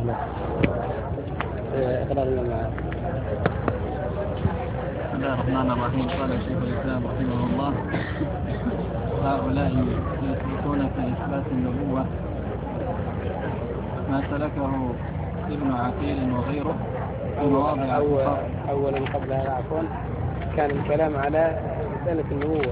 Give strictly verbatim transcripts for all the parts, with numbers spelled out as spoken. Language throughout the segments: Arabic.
إقرار الإمام. بسم الله الرحمن الرحيم. قال شيخ الإسلام رحمه الله: هؤلاء يثبتون في إثبات النبوة ما سلكه ابن عقيل وغيره في مواضع أول أخرى. أولا قبل هذا عفوا كان الكلام على مسألة النبوة.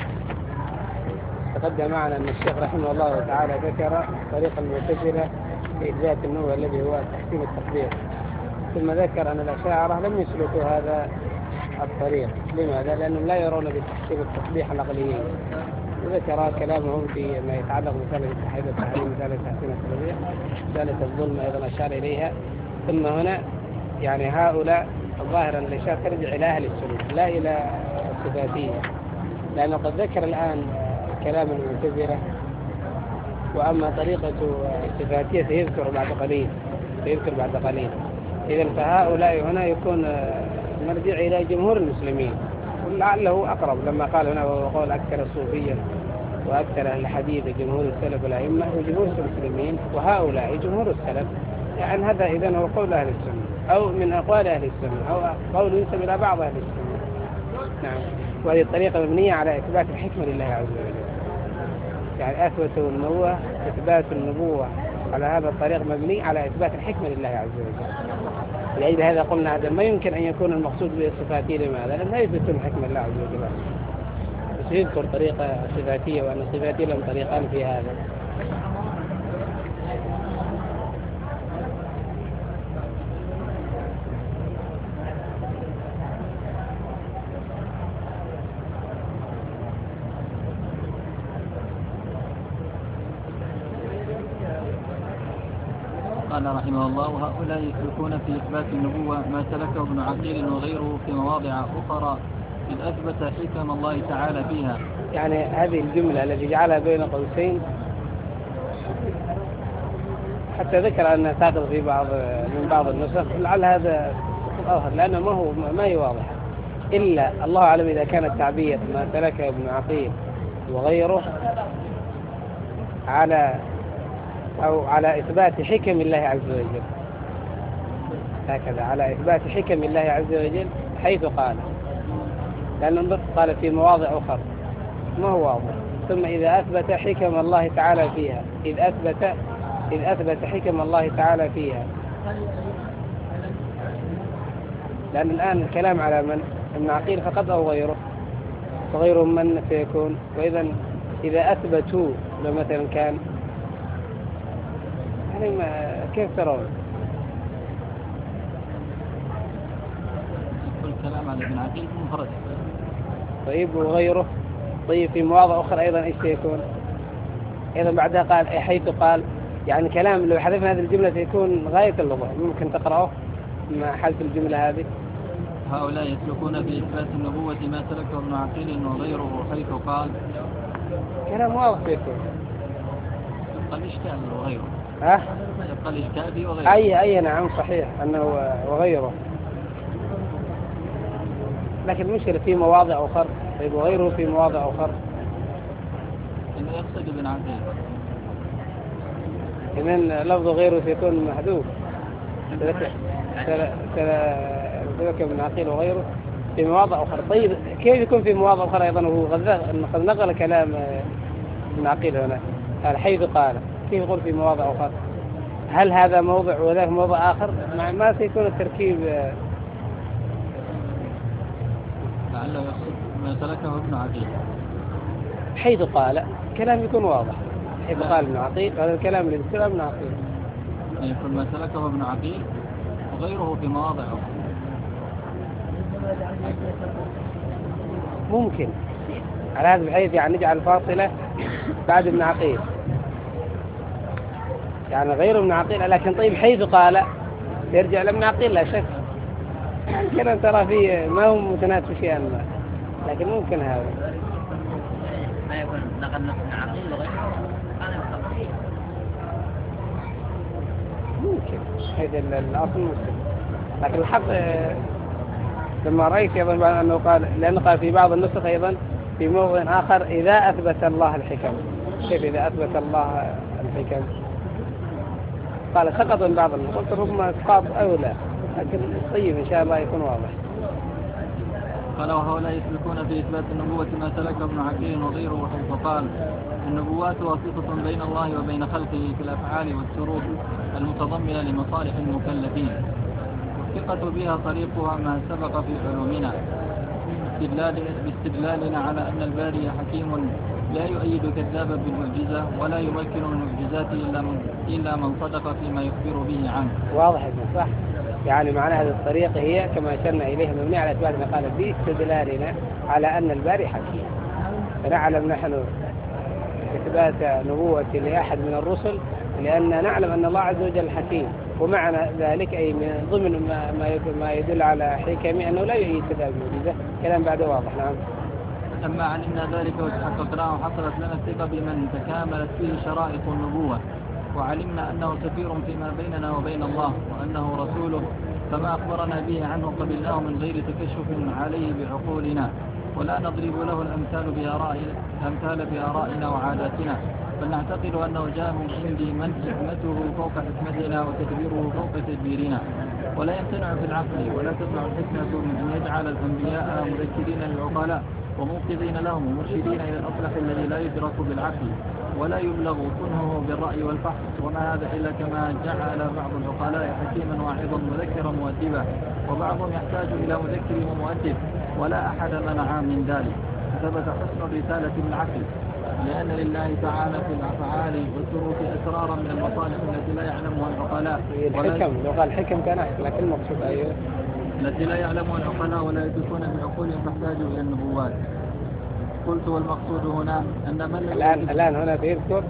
تقدم معنا أن الشيخ رحمه الله تعالى ذكر طريق المعتزلة في إثبات النبوة الذي هو تحكيم التطبيق، ثم ذكر أن الأشاعرة لم يسلكوا هذا الطريق. لماذا؟ لأنهم لا يرون بتحكيم التطبيق العقليين. وذكر كلامهم فيما يتعلق بمسألة التحريم والتحريم، مسألة تحسين التطبيق، مسألة الظلم أيضا أشار إليها. ثم هنا يعني هؤلاء ظاهرا الإشارة ترجع إلى أهل السلوك لا إلى الصفاتية، لأنه قد ذكر الآن كلام المعتزلة، وأما طريقة الصفاتية سيذكر بعد قليل سيذكر بعد قليل إذن فهؤلاء هنا يكون مرجع إلى جمهور المسلمين، ولعله أقرب لما قال هنا وقول أكثر الصوفية وأكثر أهل الحديث جمهور السلف والأئمة وجمهور المسلمين، وهؤلاء جمهور السلف. يعني هذا إذن هو قول أهل السنة أو من أقوال أهل السنة أو قول ينسب إلى بعض أهل السنة. نعم. وهذه الطريقة مبنية على إثبات الحكمة لله عز وجل، يعني أثبتوا النبوة إثبات النبوة على هذا الطريق مبني على إثبات الحكمة لله عز وجل. لأجل هذا قلنا هذا ما يمكن أن يكون المقصود بالصفاتية. لماذا؟ لأن لا يثبتون الحكمة لله عز وجل، بس يذكر طريقة صفاتية وأن الصفاتية لهم طريقان في هذا. قال رحمه الله: وهؤلاء يسلكون في إثبات النبوة ما سلكه ابن عقيل وغيره في مواضع أخرى إذ أثبت حكم الله تعالى فيها. يعني هذه الجملة التي جعلها بين قوسين حتى ذكر أنها تعرض في بعض من بعض النسخ، لعل هذا أظهر لأنه ما هو ما هي واضحة، إلا الله أعلم إذا كان التعبير ما سلكه ابن عقيل وغيره على أو على إثبات حكم الله عز وجل، هكذا على إثبات حكم الله عز وجل حيث قال، لأنه قال في مواضع أخرى ما هو واضح. ثم إذا أثبت حكم الله تعالى فيها إذ أثبت إذ أثبت حكم الله تعالى فيها، لأن الآن الكلام على من ابن عقيل فقط أو غيره، وغيرهم من سيكون. وإذا إذا أثبتوا مثلا كان يعني كيف ترون؟ الكلام على ابن عقيل منفرد. طيب وغيره؟ طيب في مواضع أخرى أيضا إيش سيكون؟ أيضا بعدها قال حيث قال، يعني كلام لو حذفنا هذه الجملة سيكون غاية اللغة. ممكن تقرأه مع حذف الجملة هذه. هؤلاء يسلكون في إثبات النبوة ما سلكه ابن عقيل وغيره حيث قال. كلام واضح سيكون. يبقى الإشكال وغيره. ها؟ يبقى الإشكال فيه وغيره. أي أي نعم صحيح أنه وغيره، لكن المشكلة في مواضع أخرى. طيب وغيره في مواضع أخرى إنه يقصد ابن عقيل، إذن لفظ غيره سيكون محذوف. سلك ابن عقيل وغيره في مواضع أخرى. طيب كيف يكون في مواضع أخرى أيضا وهو قد نقل كلام ابن عقيل هنا قال حيث قال، كيف يقول في مواضع أخرى؟ هل هذا موضع وذاك موضع آخر؟ ما سيكون التركيب. لعله يقصد ما سلكه ابن عقيل حيث قال كلام يكون واضح. حيث قال ابن عقيل هذا الكلام اللي ذكره ابن عقيل، يقول ما سلكه ابن عقيل وغيره في مواضع أخرى. ممكن على هذا بحيث يعني نجعل فاصلة بعد ابن عقيل، يعني غير ابن عقيل. لكن طيب حيث قال يرجع لابن عقيل لا شك. كلام ترى فيه ما هو متناسب شيئا ما، لكن ممكن هذا ما يكون نقل ابن عقيل وغيره. ممكن هذا الأصل ممكن، لكن الحق لما رأيت أيضا أنه قال، لأنه قال في بعض النسخ أيضا في موضع آخر إذا أثبت الله الحكم. كيف إذا أثبت الله الحكم؟ قال سقط من بعض قلت ربما اسقاط أولى، لكن طيب إن شاء الله يكون واضح. قال وهؤلاء يسلكون في إثبات النبوة ما سلك ابن عقيل وغيره، حيث قال النبوات واسطة بين الله وبين خلقه في الأفعال والسلوك المتضمنة لمصالح المكلفين، والثقة بها طريقها ما سبق في علومنا، باستدلالنا على أن الباري حكيم لا يؤيد كذابا بالمعجزة ولا يمكن المعجزات إلا من, إلا من صدق فيما يخبر به عنه. واضح صح؟ يعني معنى هذه الطريقة هي كما أشرنا إليها مبنية على إثبات ما قال باستدلالنا على أن الباري حكيم. فنعلم نحن إثبات نبوة لأحد من الرسل لأن نعلم أن الله عز وجل حكيم، ومعنى ذلك أي من ضمن ما يدل على حكمه أنه لا يؤيد كذاب المعجزة. كلام بعد واضح. نعم. لما علمنا ذلك وتحققناه حصلت لنا الثقة بمن تكاملت فيه شرائط النبوة، وعلمنا أنه سفير فيما بيننا وبين الله وأنه رسوله، فما أخبرنا به عنه قبلناه من غير تكشف عليه بعقولنا، ولا نضرب له الأمثال بآرائنا, الأمثال بآرائنا وعاداتنا، بل نعتقد أنه جاء من عند من حكمته فوق حكمتنا وتدبيره فوق تدبيرنا، ولا يمتنع في العقل ولا تمنع الحكمة من أن يجعل الأنبياء مذكرين للعقلاء وموقظين لهم ومرشدين إلى الأصلح الذي لا يدرك بالعقل ولا يبلغ كنهه بالرأي والفحص، وما هذا إلا كما جعل بعض العقلاء حكيما واعظا مذكرا مؤدبا، وبعضهم يحتاج إلى مذكر ومؤدب، ولا أحد منع من ذلك. ثبت حسن الرسالة بالعقل، لأن لله تعالى في الأفعال والسلوك أسرارا من المصالح التي لا يعلمها العقلاء. الحكم لو قال الحكم كان أحسن، لكن المقصود أيوه التي لا يعلمها العقلاء ولا يدركون بعقولهم تحتاج إلى النبوات. قلت والمقصود هنا أن من الآن الآن هنا بيذكر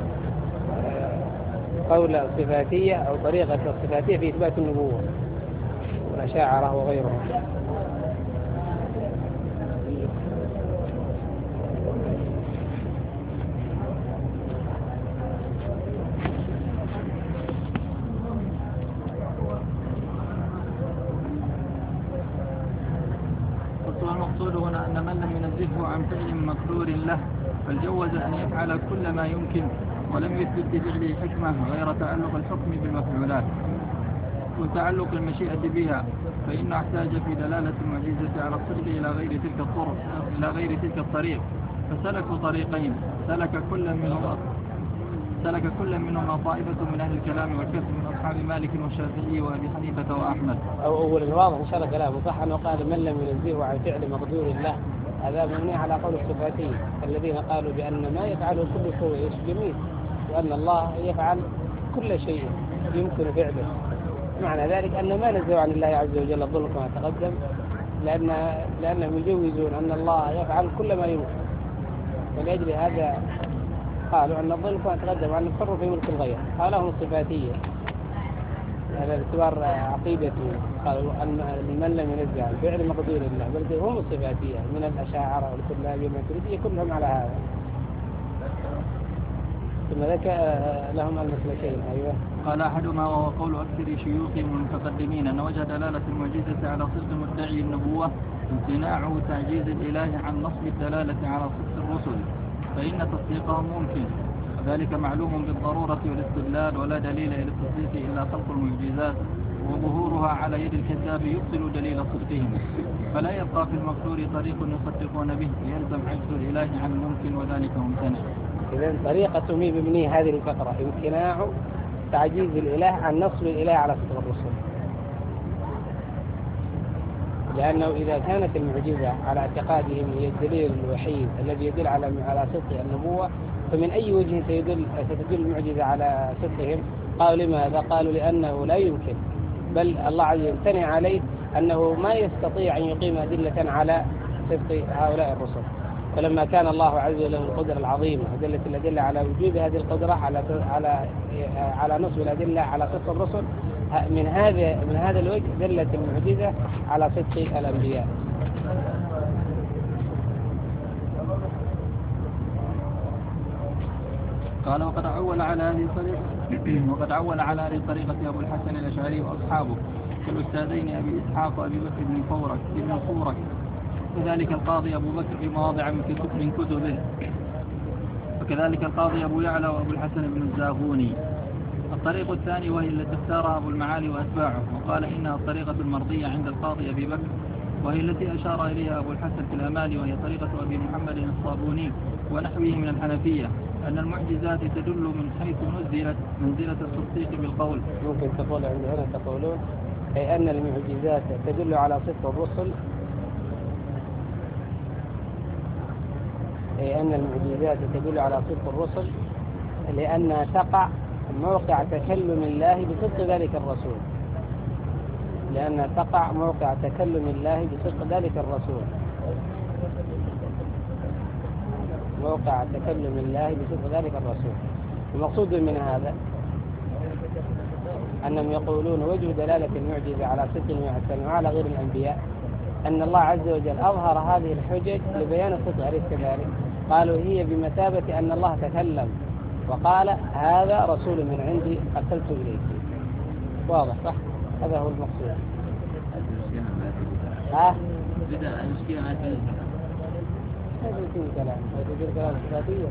قول الصفاتية أو طريقة الصفاتية في إثبات النبوة والأشاعرة وغيرهم. والمقصود هنا أن من لم ينزهه عن فعل مقدور له بل جوز أن يفعل كل ما يمكن ولم يثبت بفعله حكمة غير تعلق الحكم بالمفعولات وتعلق المشيئة بها، فإنه احتاج في دلالة المعجزة على الصدق إلى غير تلك الطرق إلى غير تلك الطريق، فسلكوا طريقين سلك كل منهما سلك كل منهما طائفة من أهل الكلام والكسب من أصحاب مالك والشافعي وأبي حنيفة وأحمد. أو أول الواضح إن شاء الله كلامه صح أنه قال من لم ينزهه عن فعل مقدور الله، هذا مبني على قول الصفاتية الذين قالوا بأن ما يفعله كل شيء جميل، وأن الله يفعل كل شيء يمكن فعله. معنى ذلك أن ما نزهوا عن الله عز وجل الظلم كما تقدم، لأن لأنهم يجوزون أن الله يفعل كل ما يمكن، ولأجل هذا قالوا أن الظلم كما تقدم أن التصرف في ملك الغير. قالهم الصفاتية هذا باعتبار عقيدته، قالوا أن من لم ينزه عن فعل مقدور الله بل هم الصفاتية من الأشاعرة والكلابية والماتريدية كلهم على هذا. ثم ذكر لهم المسلكين. أيوة. قال أحدهما وهو قول أكثر شيوخهم المتقدمين أن وجه دلالة المعجزة على صدق مدعي النبوة امتناع تعجيز الإله عن نصب الدلالة على صدق الرسل، فإن تصديقهم ممكن، وذلك معلوم بالضرورة والاستدلال، ولا دليل إلى التصديق إلا خلق المعجزات وظهورها على يد الكذاب يبطل دليل صدقهم، فلا يبقى في المقدور طريق يصدقون به يلزم عجز الإله عن الممكن وذلك ممتنع. إذن طريقة مبني هذه الفقرة امتناع تعجيز الإله عن نصب الإله على صدق الرسل، لأنه إذا كانت المعجزة على اعتقادهم هي الدليل الوحيد الذي يدل على على صدق النبوة، فمن أي وجه سيدل ستدل المعجزة على صدقهم؟ قالوا لماذا؟ قالوا لأنه لا يمكن، بل الله عز وجل يمتنع عليه أنه ما يستطيع أن يقيم أدلة على صدق هؤلاء الرسل. فلما كان الله عز وجل له القدرة العظيمة ودلت الأدلة على وجود هذه القدرة على على على نصب الأدلة على صدق الرسل، من هذا من هذا الوجه دلت المعجزة على صدق الأنبياء. قال وقد عول على هذه الطريقة وقد عول على هذه الطريقة أبو الحسن الأشعري وأصحابه كالأستاذين أبي إسحاق وأبي بكر بن فورك بن فورك وكذلك القاضي أبو بكر في مواضع من كتبه، وكذلك القاضي أبو يعلى وأبو الحسن بن الزاغوني. الطريق الثاني وهي التي اختارها أبو المعالي وأتباعه، وقال إنها الطريقة المرضية عند القاضي أبي بكر، وهي التي أشار إليها أبو الحسن في الأمال، وهي طريقة أبي محمد الصابوني ونحوه من الحنفية، أن المعجزات تدل من حيث نزلت منزلة التصديق بالقول. ممكن تقول عند هنا تقولون أي أن المعجزات تدل على صدق الرسل، أي أن المعجزات تدل على صدق الرسل لأنها تقع موقع تكلم الله بصدق ذلك الرسول، لأنها تقع موقع تكلم الله بصدق ذلك الرسول، موقع تكلم الله بصدق ذلك الرسول. المقصود من هذا أنهم يقولون وجه دلالة المعجزة على صدق المعسل وعلى غير الأنبياء أن الله عز وجل أظهر هذه الحجج لبيان الصدق، أليس كذلك؟ قالوا هي بمثابة أن الله تكلم وقال هذا رسول من عندي أرسلت إليك. واضح صح؟ هذا هو المقصود. ها؟ بدأ المشكلة ما تنزل. هذا يكون كلام، هذا يكون كلام صفاتية.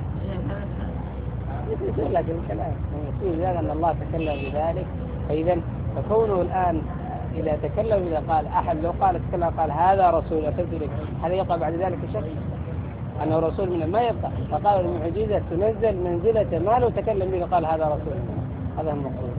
يقول لك الكلام يقول ذلك أن الله تكلم بذلك، فإذا فكونه الآن إذا تكلم إذا قال أحد لو قال تكلم قال هذا رسول أرسلت إليك، هل يقع بعد ذلك شك أنه رسول من ما يبقى؟ فقال المعجزة تنزل منزلة ما لو تكلم به قال هذا رسول منه. هذا المقصود.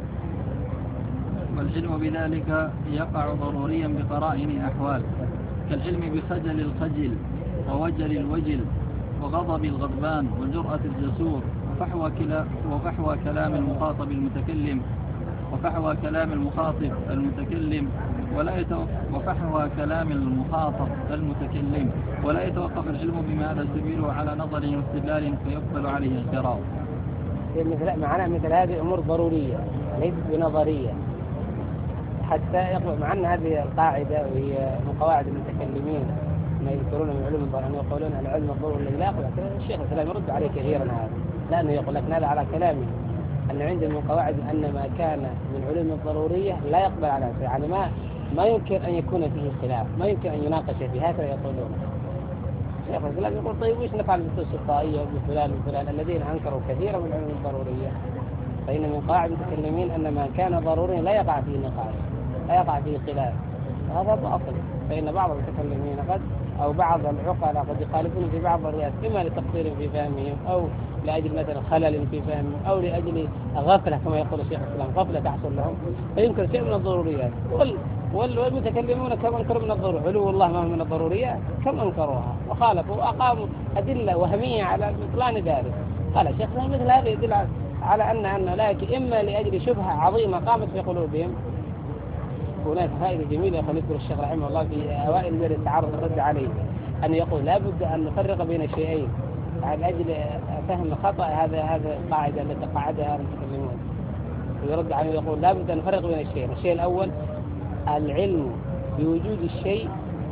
والعلم بذلك يقع ضروريا بقرائن أحوال، كالعلم بخجل الخجل ووجل الوجل وغضب الغضبان وجرأة الجسور وفحوى, كلا وفحوى كلام المخاطب المتكلم وفحوى كلام المخاطب المتكلم ولا يتوقف وفحوى كلام المخاطب المتكلم ولا يتوقف العلم بما هذا سبيله على نظر واستدلال فيقبل عليه اعتراض. مثل معناه مثل هذه أمور ضرورية ليست بنظرية، حتى يقبل مع أن هذه القاعدة وهي من قواعد المتكلمين ما يذكرون من علوم الضروري، يقولون العلم الضروري الذي لا يقبل. الشيخ الإسلام يرد عليه كثيرا هذا، لأنه يقول لك هذا على كلامه أن عندهم من قواعد أن ما كان من علوم الضرورية لا يقبل على نفسه، يعني ما ما يمكن أن يكون فيه خلاف، ما يمكن أن يناقش فيه، هكذا يقولون. الشيخ الإسلام يقول طيب وش نفعل بالنصوص الطائية وبفلان وفلان الذين أنكروا كثيرا من العلوم الضرورية؟ فإن من قواعد المتكلمين أن ما كان ضروريا لا يقع فيه نقاش، لا يقع فيه خلاف، وهذا باطل. فإن بعض المتكلمين قد أو بعض العقلاء قد يخالفون في بعض الروايات إما لتقصير في فهمهم أو لأجل مثلا خلل في فهمهم أو لأجل غفلة كما يقول الشيخ الإسلام، غفلة تحصل لهم فينكر شيء من الضروريات. وال والمتكلمون كم أنكروا من الضرورة، علو الله ما هو من الضروريات كم أنكروها وخالفوا وأقاموا أدلة وهمية على بطلان ذلك. قال الشيخ الإسلام مثل هذا يدل على أن أن لكن إما لأجل شبهة عظيمة قامت في قلوبهم. هناك فائدة جميلة يذكر الشيخ رحمه الله في أوائل مجلس التعارض الرد عليه، أن يقول لا بد أن نفرق بين الشيئين على أجل فهم خطأ هذا هذا القاعدة التي قاعدها المتكلمون. ويرد عليه يقول لا بد أن نفرق بين الشيئين. الشيء الأول العلم بوجود الشيء،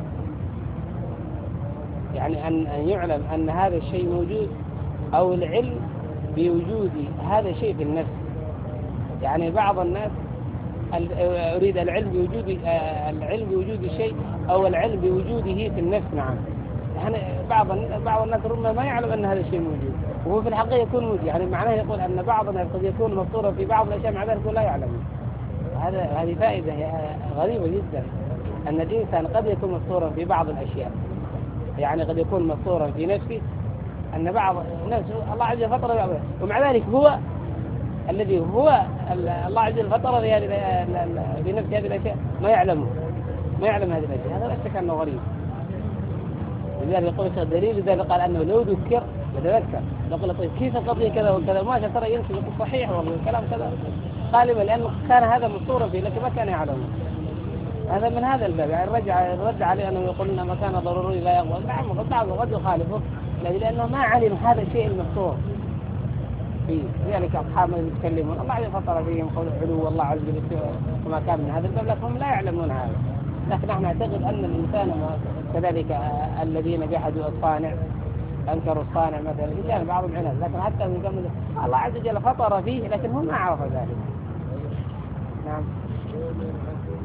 يعني أن أن يعلم أن هذا الشيء موجود، أو العلم بوجود هذا الشيء في النفس. يعني بعض الناس أريد العلم بوجود العلم بوجود الشيء أو العلم بوجوده في النفس. نعم، يعني بعض بعض الناس ربما ما يعلم أن هذا الشيء موجود وهو في الحقيقة يكون موجود. يعني معناه يقول أن بعض الناس قد يكون مفطورا في بعض الأشياء مع ذلك لا يعلم. هذا هذه فائدة غريبة جدا، أن الإنسان قد يكون مفطورا في بعض الأشياء، يعني قد يكون مفطورا في نفسه أن بعض الناس الله عز وجل فطر ومع ذلك هو الذي هو الله عز وجل فطر في نفس هذه الأشياء ما يعلمه، ما يعلم هذه الأشياء. هذا لا شك أنه غريب. لذلك يقول الشيخ دليل ذلك قال أنه لو ذكر يتذكر. نقول طيب كيف القضية كذا وكذا ما ترى ينسي يقول صحيح والله الكلام كذا غالبا لأنه كان هذا مصورا فيه لكن ما كان يعلمه. هذا من هذا الباب. يعني رجع الرد عليه أنه يقول إن ما كان ضروري لا يقبل. نعم بعض قد يخالفه لأنه ما علم هذا الشيء المفطور فيه. لذلك أصحاب يتكلمون الله عز وجل فطر فيهم قول علو الله عز وجل وما كان من هذا الباب لكنهم لا يعلمون هذا. لكن نحن نعتقد أن الإنسان كذلك الذين جحدوا الصانع أنكروا الصانع مثلا كان بعضهم عناد، لكن حتى يقول الله عز وجل فطر فيه لكن هم ما عرفوا ذلك. نعم.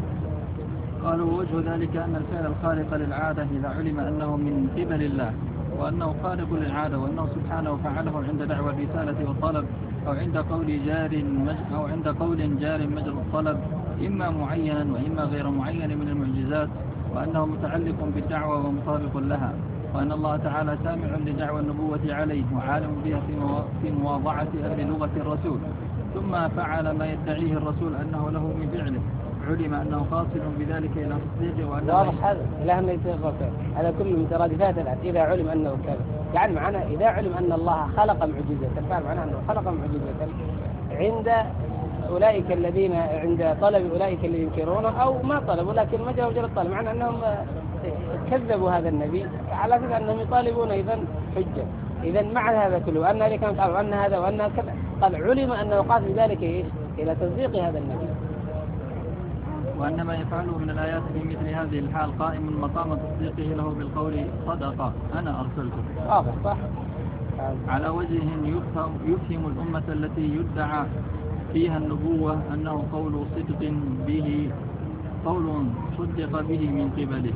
قالوا وجه ذلك أن الفعل الخارق للعادة إذا علم أنه من قبل الله وأنه خارق للعادة، وأنه سبحانه فعله عند دعوى الرسالة والطلب، أو عند قول جار أو عند قول جار مجرى الطلب، إما معينا وإما غير معين من المعجزات، وأنه متعلق بالدعوة ومطابق لها، وأن الله تعالى سامع لدعوى النبوة عليه وعالم بها في مواضعة أهل لغة الرسول، ثم فعل ما يدعيه الرسول أنه له من فعله، علم أنه قاصد بذلك إلى تصديقه وأنه واضح هذا إلهنا يتغفر هذا كل مترادفات الآن. إذا علم أنه كذا يعني معناه إذا علم أن الله خلق معجزة، فعل معناه أنه خلق معجزة عند أولئك الذين عند طلب أولئك اللي ينكرونه أو ما طلبوا لكن ما جاءوا جل الطلب، معنى أنهم كذبوا هذا النبي على أساس أنهم يطالبون إذن حجة. إذن مع هذا كله أن هذه كانت قالوا أن هذا وأن كذا، قال علم أنه قاصد بذلك إيش إلى تصديق هذا النبي، وأن ما يفعله من الآيات في مثل هذه الحال قائم مقام تصديقه له بالقول صدق أنا أرسلته. واضح صح؟ على وجه يفهم, يفهم الأمة التي يدعى فيها النبوة أنه قول صدق به، قول صدق به من قبله.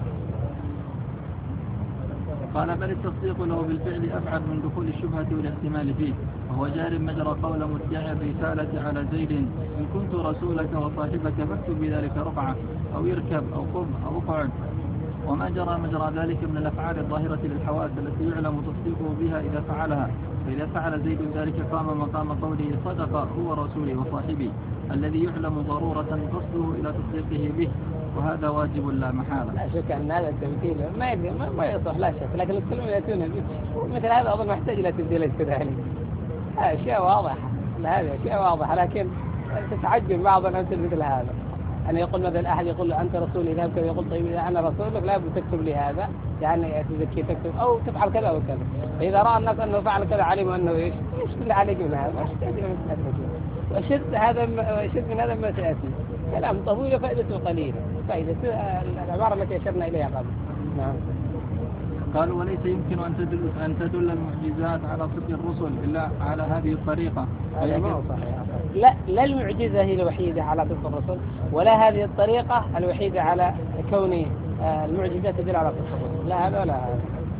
قال بل التصديق له بالفعل أبعد من دخول الشبهة والاحتمال فيه، وهو جار مجرى قول مدعي الرسالة على زيد إن كنت رسولك وصاحبك فاكتب بذلك رقعة أو يركب أو قم أو اقعد، وما جرى مجرى ذلك من الأفعال الظاهرة للحواس التي يعلم تصديقه بها إذا فعلها، فإذا فعل زيد ذلك قام مقام قوله صدق هو رسولي وصاحبي الذي يعلم ضرورة قصده إلى تصديقه به، وهذا واجب لا محالة. لا شك أن هذا التمثيل ما يبدأ ما, ما يصح لا شك، لكن الكلمة يأتون مثل هذا أظن محتاج إلى تبديل كذلك. أشياء واضحة، لا هذه أشياء واضحة، لكن تتعجب بعض الأمثلة مثل هذا أن يقول مثلا أحد يقول أنت رسولي إذا كذا، يقول طيب إذا أنا رسولك لا بد تكتب لي هذا، يعني تزكي تكتب أو تفعل كذا أو كذا، فإذا رأى الناس أنه فعل كذا علموا أنه إيش إيش اللي عليك من هذا، إيش تأتي من هذا، وشد هذا وشد من هذا ما سيأتي كلام طويل وفائدته قليلة، فائدة العبارة التي أشرنا إليها قبل. نعم. قالوا وليس يمكن أن تدل, أن تدل المعجزات على صدق الرسل إلا على هذه الطريقة. هذا ما هو صحيح. لا لا المعجزة هي الوحيدة على صدق الرسل، ولا هذه الطريقة الوحيدة على كون المعجزات تدل على صدق الرسل، لا هذا ولا هذا.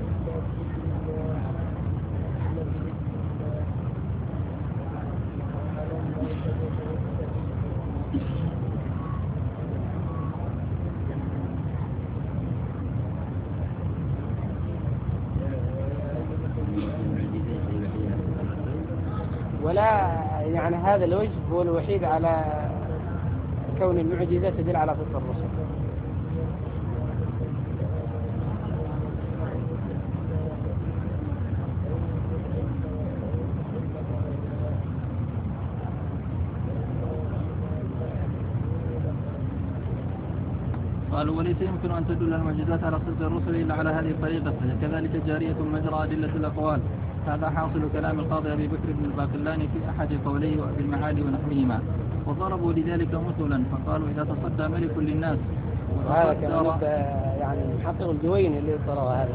ولا يعني هذا الوجه هو الوحيد على كون المعجزات تدل على صدق الرسل. قالوا وليس يمكن أن تدل المعجزات على صدق الرسل إلا على هذه الطريقة، فكذلك جارية مجرى أدلة الأقوال. هذا حاصل كلام القاضي أبي بكر بن الباقلاني في أحد قوليه وأبي المعالي ونحوهما، وضربوا لذلك مثلا فقالوا إذا تصدى ملك للناس وهذا كان يعني محقق الجويني اللي طروا هذا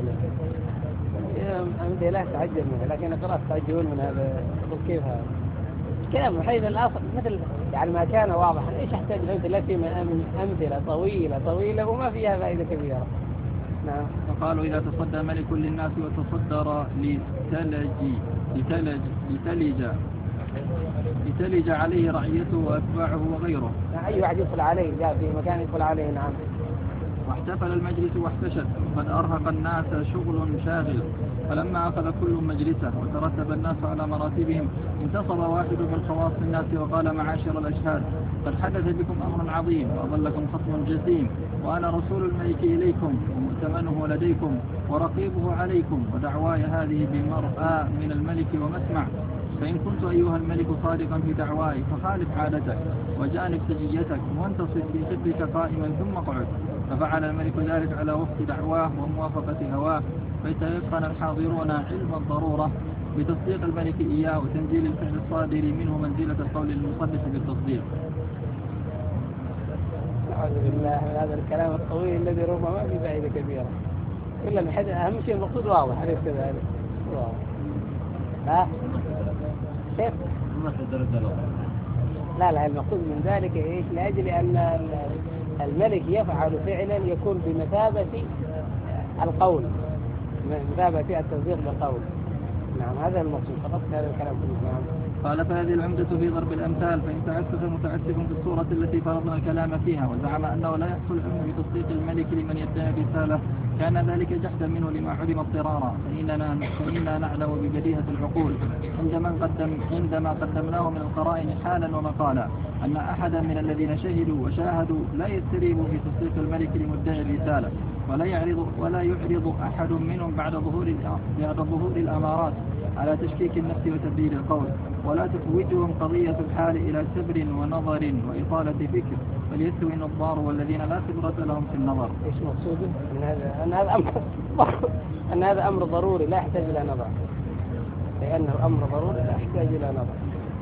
أمدي لا تعجب منه، لكن قرأت تعجبون من هذا كيف هذا كلام حيث الأصل مثل يعني ما كان واضحا. إيش أحتاج الأمثلة في أمثلة طويلة طويلة وما فيها فائدة كبيرة. نعم. فقالوا إذا تصدى ملك للناس وتصدر لتلج لتلج لتلج لتلج عليه رعيته وأتباعه وغيره. أي واحد يدخل عليه جاء في مكان يدخل عليه. نعم. واحتفل المجلس واحتشد وقد أرهق الناس شغل شاغل، فلما أخذ كل مجلسه وترتب الناس على مراتبهم انتصب واحد من خواص الناس وقال معاشر الأشهاد قد حدث بكم أمر عظيم وأضلكم خصم جسيم، وأنا رسول الملك إليكم ومؤتمنه لديكم ورقيبه عليكم، ودعواي هذه بمرأى من الملك ومسمع، فإن كنت أيها الملك صادقا في دعواي فخالف عادتك وجانب سجيتك وانتصب في خدك قائما ثم اقعد. ففعل الملك ذلك على وفق دعواه وموافقة هواه، فيتيقن الحاضرون علم الضرورة بتصديق الملك إياه وتنزيل الفعل الصادر منه منزلة القول المصدق بالتصديق. أعوذ بالله من هذا الكلام الطويل الذي ربما ما في فائدة كبيرة. إلا من حد أهم شيء المقصود واضح عليه كذا. واضح. ها؟ كيف؟ لا لا المقصود من ذلك إيش؟ لأجل أن الملك يفعل فعلا يكون بمثابة القول مذهب فيها التصديق بالقول. نعم هذا المقصود فقط هذا الكلام كله. نعم. قال فهذه العمدة في ضرب الأمثال، فإن تعسف متعسف في الصورة التي فرضنا الكلام فيها وزعم أنه لا يحصل العلم بتصديق الملك لمن يدعي الرسالة كان ذلك جحدا منه لما علم اضطرارا، فإننا, فإننا نعلم ببديهة العقول عندما قدم عندما قدمناه من القرائن حالا ومقالا أن أحدا من الذين شهدوا وشاهدوا لا يستريب في تصديق الملك لمدعي الرسالة، ولا يعرض ولا يعرض أحد منهم بعد ظهور بعد ظهور الأمارات على تشكيك النفس وتبديل القول، ولا تفوتهم قضية الحال إلى سبر ونظر وإطالة فكر، بل يستوي النظار والذين لا خبرة لهم في النظر. إيش مقصوده؟ أن هذا أن هذا أمر أن هذا أمر ضروري لا يحتاج إلى نظر، لأنه أمر ضروري لا يحتاج إلى نظر.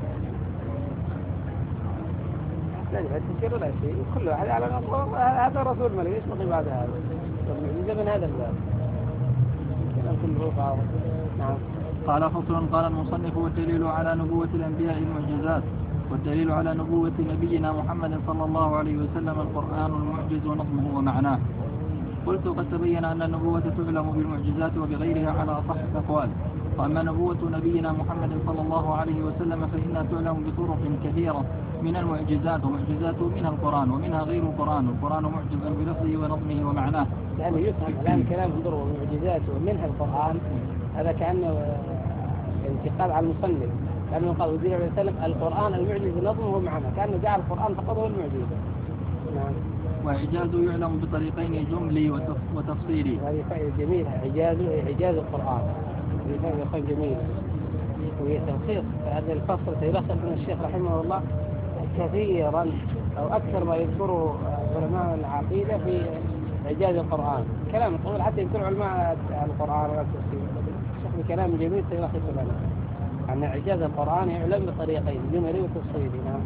لا تفكر ولا شيء، كل واحد على نظر. هذا رسول ملك إيش بقي بعد هذا؟ المعجزة من هذا الباب كلام كله واضح. نعم. قال فصل. قال المصنف والدليل على نبوة الأنبياء المعجزات، والدليل على نبوة نبينا محمد صلى الله عليه وسلم القرآن المعجز ونظمه ومعناه. قلت قد تبين أن النبوة تعلم بالمعجزات وبغيرها على أصح الأقوال، وأما نبوة نبينا محمد صلى الله عليه وسلم فإنها تعلم بطرق كثيرة من المعجزات، ومعجزاته منها القرآن ومنها غير القرآن، والقرآن معجز بلفظه ونظمه ومعناه. يعني يفهم الآن كلام انظر ومعجزاته ومنها القرآن، هذا كأنه انتقاد على المصنف، كأنه قال وزير عليه وسلم القرآن المعجز نظمه ومعناه، كأنه جعل القرآن فقط هو المعجز. نعم. وإعجازه يعلم بطريقين جملي وتفصيلي. هذه فائدة جميلة، إعجازه إعجاز القرآن، هذه فائدة جميلة وهي تلخيص. هذا الفصل سيلخص من الشيخ رحمه الله كثيرا أو أكثر ما يذكره علماء العقيدة في إعجاز القرآن، كلام طويل حتى يذكر علماء القرآن والتفسير. الشيخ بكلام جميل سيلخص لنا أن إعجاز القرآن يعلم بطريقين جملي وتفصيلي. نعم.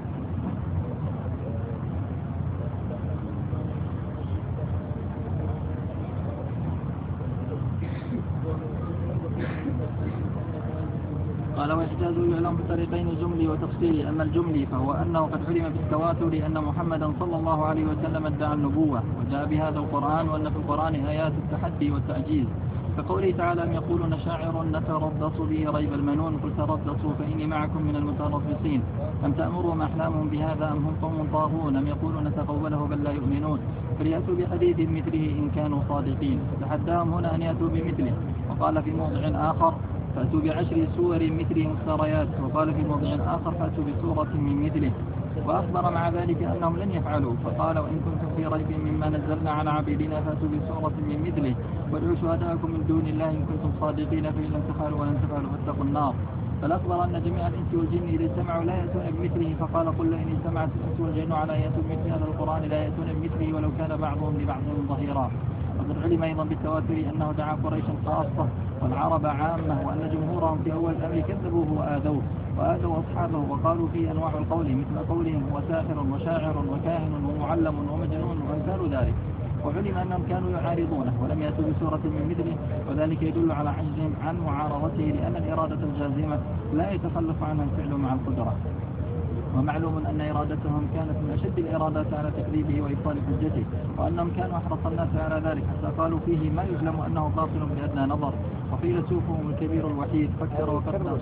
قال وإعجازه يعلم بطريقين جملي وتفصيلي. أما الجملي فهو أنه قد علم بالتواتر أن محمدا صلى الله عليه وسلم ادعى النبوة وجاء بهذا القرآن، وأن في القرآن آيات التحدي والتعجيز، كقوله تعالى أم يقولون شاعر نتربص به ريب المنون قل تربصوا فإني معكم من المتربصين أم تأمرهم أحلامهم بهذا أم هم قوم طاغون أم يقولون تقوله بل لا يؤمنون فليأتوا بحديث مثله إن كانوا صادقين، فتحداهم هنا أن يأتوا بمثله. وقال في موضع آخر فأتوا بعشر سور مثله مفتريات، وقال في موضع آخر فأتوا بسورة من مثله، وأخبر مع ذلك أنهم لن يفعلوا، فقال وإن كنتم في ريب مما نزلنا على عبيدنا فأتوا بسورة من مثله وادعوا شهداءكم من دون الله إن كنتم صادقين فإن لم تفعلوا ولن تفعلوا فاتقوا النار. فالأخبر أن جميع الإنس والجن إذا اجتمعوا لا يأتون بمثله، فقال قل لئن اجتمعت الإنس والجن على يأتوا بمثل هذا القرآن لا يأتون بمثله ولو كان بعضهم لبعض ظهيرا. وقد علم أيضا بالتواتر أنه دعا قريشا خاصة والعرب عامة، وأن جمهورهم في أول الأمر كذبوه وآذوه وآذوا أصحابه وقالوا فيه أنواع القول مثل قولهم هو ساحر وشاعر وكاهن ومعلم ومجنون وأمثال ذلك. وعلم أنهم كانوا يعارضونه ولم يأتوا بسورة من مثله، وذلك يدل على عجزهم عن معارضته، لأن الإرادة الجازمة لا يتخلف عنها الفعل مع القدرة. ومعلوم أن إرادتهم كانت من أشد الإرادات على تكذيبه وإبطال حجته، وأنهم كانوا أحرص الناس على ذلك حتى قالوا فيه ما يعلم أنه باطل بأدنى نظر. وفيلسوفهم الكبير الوحيد فكر وقدر.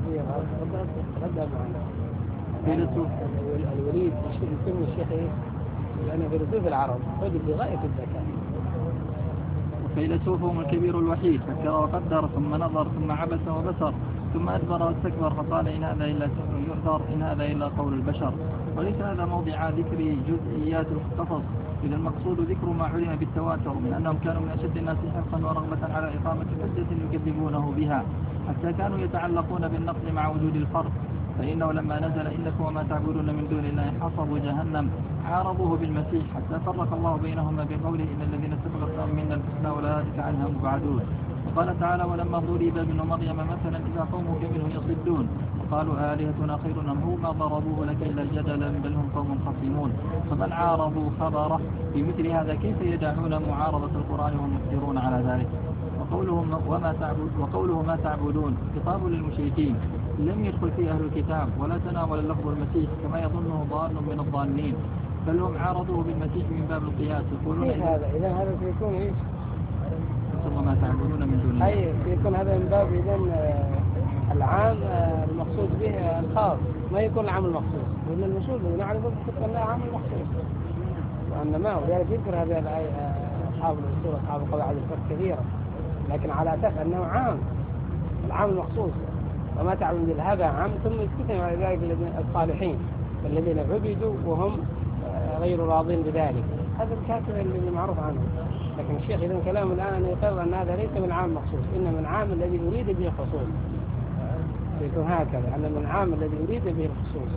فيلسوف الوليد يسمى الشيخ ايه؟ لأنه فيلسوف العرب رجل بغاية الذكاء. فيلسوفهم الكبير الوحيد فكر وقدر ثم نظر ثم عبس وبصر ثم أدبر واستكبر فقال إن هذا إلا سحر يؤثر إن هذا إلا قول البشر. وليس هذا موضع ذكر جزئيات القصص، إذ المقصود ذكر ما علم بالتواتر من أنهم كانوا من أشد الناس حرصا ورغبة على إقامة حجة يكذبونه بها، حتى كانوا يتعلقون بالنقل مع وجود الفرق. فإنه لما نزل إنكم وما تعبدون من دون الله حصبوا جهنم عارضوه بالمسيح حتى فرق الله بينهما بقوله إن الذين سبقت لهم منا الحسنى أولئك عنها مبعدون. وقال تعالى ولما ضرب ابن مريم مثلا إذا قومك منه يصدون وقالوا آلهتنا خير أم هو ما ضربوه لك إلا جدلا بل هم قوم خصمون. فمن عارضوا خبره بمثل هذا كيف يدعون معارضة القرآن وهم يقدرون على ذلك؟ وقولهم وما تعبد وقوله ما تعبدون خطاب للمشركين لم يدخل فيه أهل الكتاب ولا تناول اللفظ المسيح كما يظنه ضال من الضالين، بل هم عارضوه بالمسيح من باب القياس. يقولون هذا إذا هذا سيكون إيش؟ خلقتم وما تعبدون من دون الله. أي يكون هذا من باب إذن العام المقصود به الخاص، ما يكون العام المخصوص، لأن المشهور نعرف أنه العام المخصوص وأن ما ولذلك يذكر هذه الآية أصحاب الأصول أصحاب القواعد الفقه كثيرة، لكن على أساس أنه عام العام المخصوص وما تعبدون هذا عام، ثم يستثنى على ذلك الصالحين الذين عبدوا وهم غير راضين بذلك. هذا الكاتب اللي معروف عنه. لكن الشيخ إذن كلام الآن يقرر أن هذا ليس من عام مخصوص، إنما من عام الذي يريد به الخصوص، يكون هكذا أن من عام الذي يريد به الخصوص.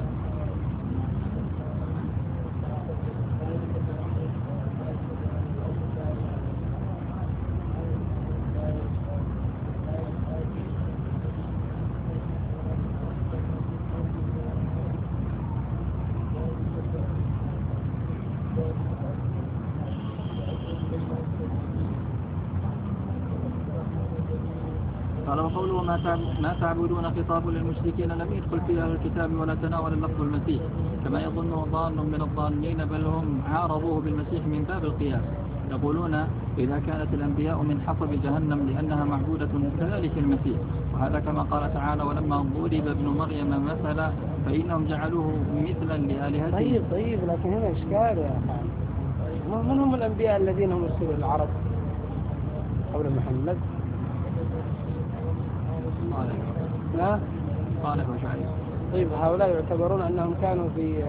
قال وقوله ما تعبدون خطاب للمشركين لم يدخل في أهل الكتاب ولا تناول اللفظ المسيح كما يظن ظان من الظانين، بل هم عارضوه بالمسيح من باب القياس. يقولون إذا كانت الأنبياء من حطب جهنم لأنها معبودة كذلك المسيح، وهذا كما قال تعالى ولما ضرب ابن مريم مثلا فإنهم جعلوه مثلا لآلهتهم. طيب طيب لكن هنا إشكال يا أخي، من هم الأنبياء الذين هم رسول العرب قبل محمد؟ لا صالح وشعيب. طيب هؤلاء يعتبرون أنهم كانوا في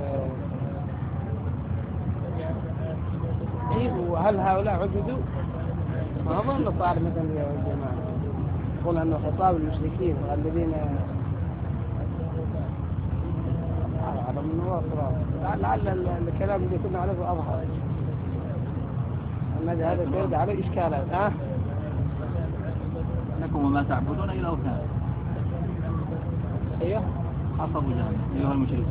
طيب وهل هؤلاء عبدوا؟ ما أظن صالح مثلا الجماعة يقول أنه خطاب المشركين الذين على من هو أسرار لعل الكلام اللي كنا عليه أظهر أن هذا سيرد عليه إشكالات. ها لكم وما تعبدون إلى أوثان. ايوه حصبوا جهنم ايها المشركين.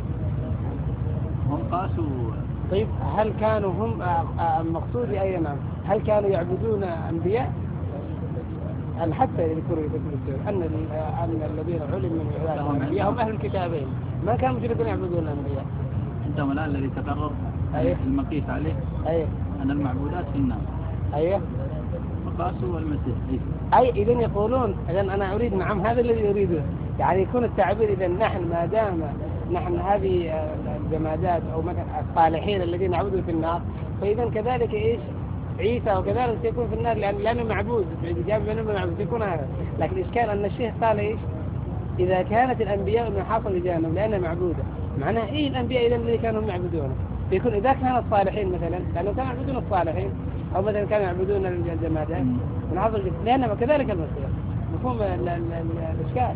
هم قاسوا. طيب هل كانوا هم المقصود اي نعم هل كانوا يعبدون انبياء؟ هل حتى يذكروا يذكروا ان ان الذين علم من عبادهم الانبياء هم اهل الكتابين ما كانوا مجردين يعبدون الانبياء؟ عندهم الان الذي تقرر أيه؟ المقيس عليه أيه؟ ان المعبودات في النار. ايوه وقاسوا المسيح. اي اذا يقولون اذا انا اريد نعم هذا الذي اريده، يعني يكون التعبير إذا نحن ما دام نحن هذه الجمادات أو مثلا الصالحين الذين عبدوا في النار، فإذا كذلك إيش عيسى وكذلك سيكون في النار لأن لأنه معبود جاب منه معبود يكون هذا. لكن الإشكال أن الشيخ قال إيش إذا كانت الأنبياء من حاصل جهنم لأنها معبودة، معناها إيه الأنبياء إذا الذي كانوا يعبدونه؟ يكون إذا كان الصالحين مثلا لأنه كانوا يعبدون الصالحين أو مثلا كانوا يعبدون الجمادات من حاصل لأنما كذلك المسيح. مفهوم الإشكال؟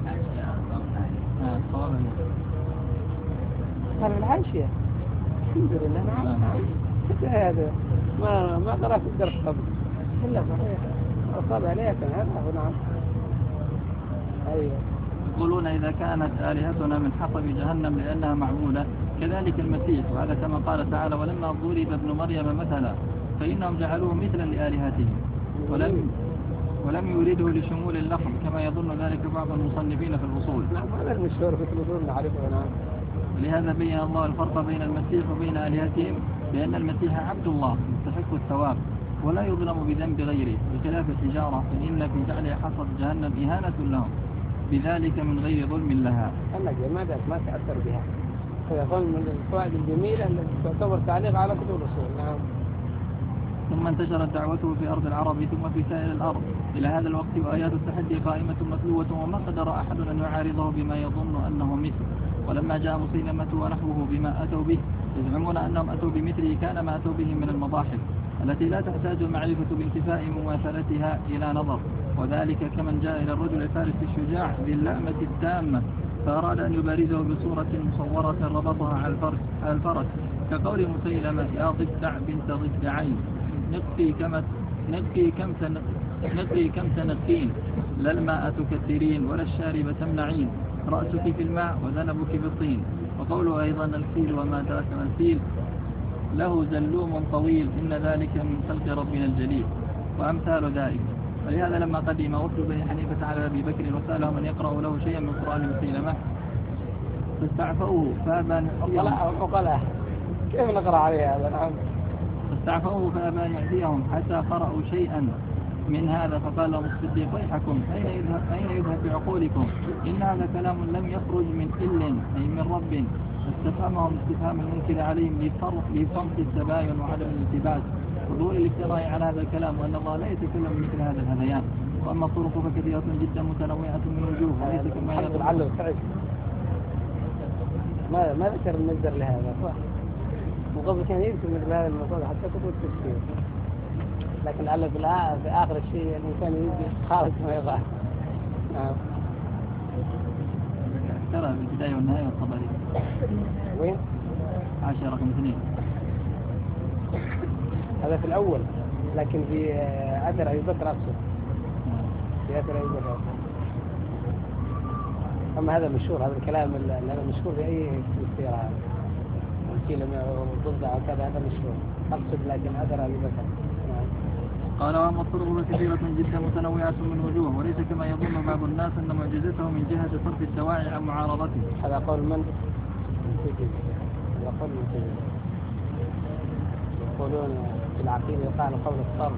قال العاشية الحمد لله نعم هذا ما ما قرأت الدرس قبل إلا صحيح أصاب عليها كان هذا نعم. أيوة يقولون إذا كانت آلهتنا من حطب جهنم لأنها معبودة كذلك المسيح، وهذا كما قال تعالى ولما ضرب ابن مريم مثلا فإنهم جعلوه مثلا لآلهتهم ولم ولم يريده لشمول اللفظ كما يظن ذلك بعض المصنفين في الأصول. نعم هذا المشهور في الأصول نعرفه. نعم. ولهذا بين الله الفرق بين المسيح وبين آلهتهم بأن المسيح عبد الله مستحق الثواب ولا يظلم بذنب غيره، بخلاف الحجارة فإن في جعلها حصب جهنم إهانة لهم بذلك من غير ظلم لها. أما جمادات ما تأثر بها، هذا ظلم من الفوائد الجميلة التي تعتبر تعليق على كتب الأصول. نعم. ثم انتشرت دعوته في أرض العرب ثم في سائر الأرض إلى هذا الوقت، وآيات التحدي قائمة متلوة وما قدر أحد أن يعارضه بما يظن أنه مثل. ولما جاء مسيلمة ونحوه بما أتوا به يزعمون أنهم أتوا بمثله كان ما أتوا به من المضاحك التي لا تحتاج المعرفة بانتفاء مماثلتها إلى نظر، وذلك كمن جاء إلى الرجل الفارس الشجاع ذي اللأمة التامة فأراد أن يبارزه بصورة مصورة ربطها على الفرس, على الفرس كقول مسيلمة يا ضفدع بنت ضفدعين نقي كم نقي كم نقي كم تنقين لا الماء تكثرين ولا الشارب تمنعين رأسك في الماء وذنبك بالطين. وقوله أيضا الفيل وما ترك الفيل له زلوم طويل إن ذلك من خلق ربنا الجليل وأمثال ذلك. ولهذا لما قدم وفد بني حنيفة على أبي بكر وسألهم أن يقرأوا له شيئا من قرآن مسيلمة فاستعفوه فأبى وقال كيف نقرأ عليه هذا؟ نعم. فاستعفوه فأبى أن يأتيهم حتى قرأوا شيئا من هذا فقال لهم الصديق ويحكم أين يذهب, أين يذهب بعقولكم إن هذا كلام لم يخرج من إل أي من رب استفهمهم استفهام المنكر عليهم لفرق, لفرق التباين وعدم الالتباس وظهور الافتراء على هذا الكلام وأن الله لا يتكلم مثل هذا الهذيان. وأما الطرق فكثيرة جدا متنوعة من وجوه وليس كما يقول لعله تعرف ما ما ذكر المصدر لهذا صح وقبل كان يذكر مثل هذا المصادر حتى كتب التفسير لكن لعله في آخر الشيء الإنسان يجي خارج ما يضع. نعم. ترى في البداية والنهاية والطبري وين؟ عشرة رقم اثنين هذا في الأول لكن في أثر أبي بكر أقصد في أثر أبي بكر. أما هذا مشهور هذا الكلام هذا مشهور في أي تفسير هذا ممكن لما ضد أو كذا هذا مشهور أقصد لكن أثر أبي بكر. قال وأما الطرق كثيرة جدا متنوعة من وجوه وليس كما يظن بعض الناس أن معجزته من جهة صرف الدواعي عن معارضته. هذا قول من؟ هذا قول من يقولون في العقيدة يقال قول الصرف.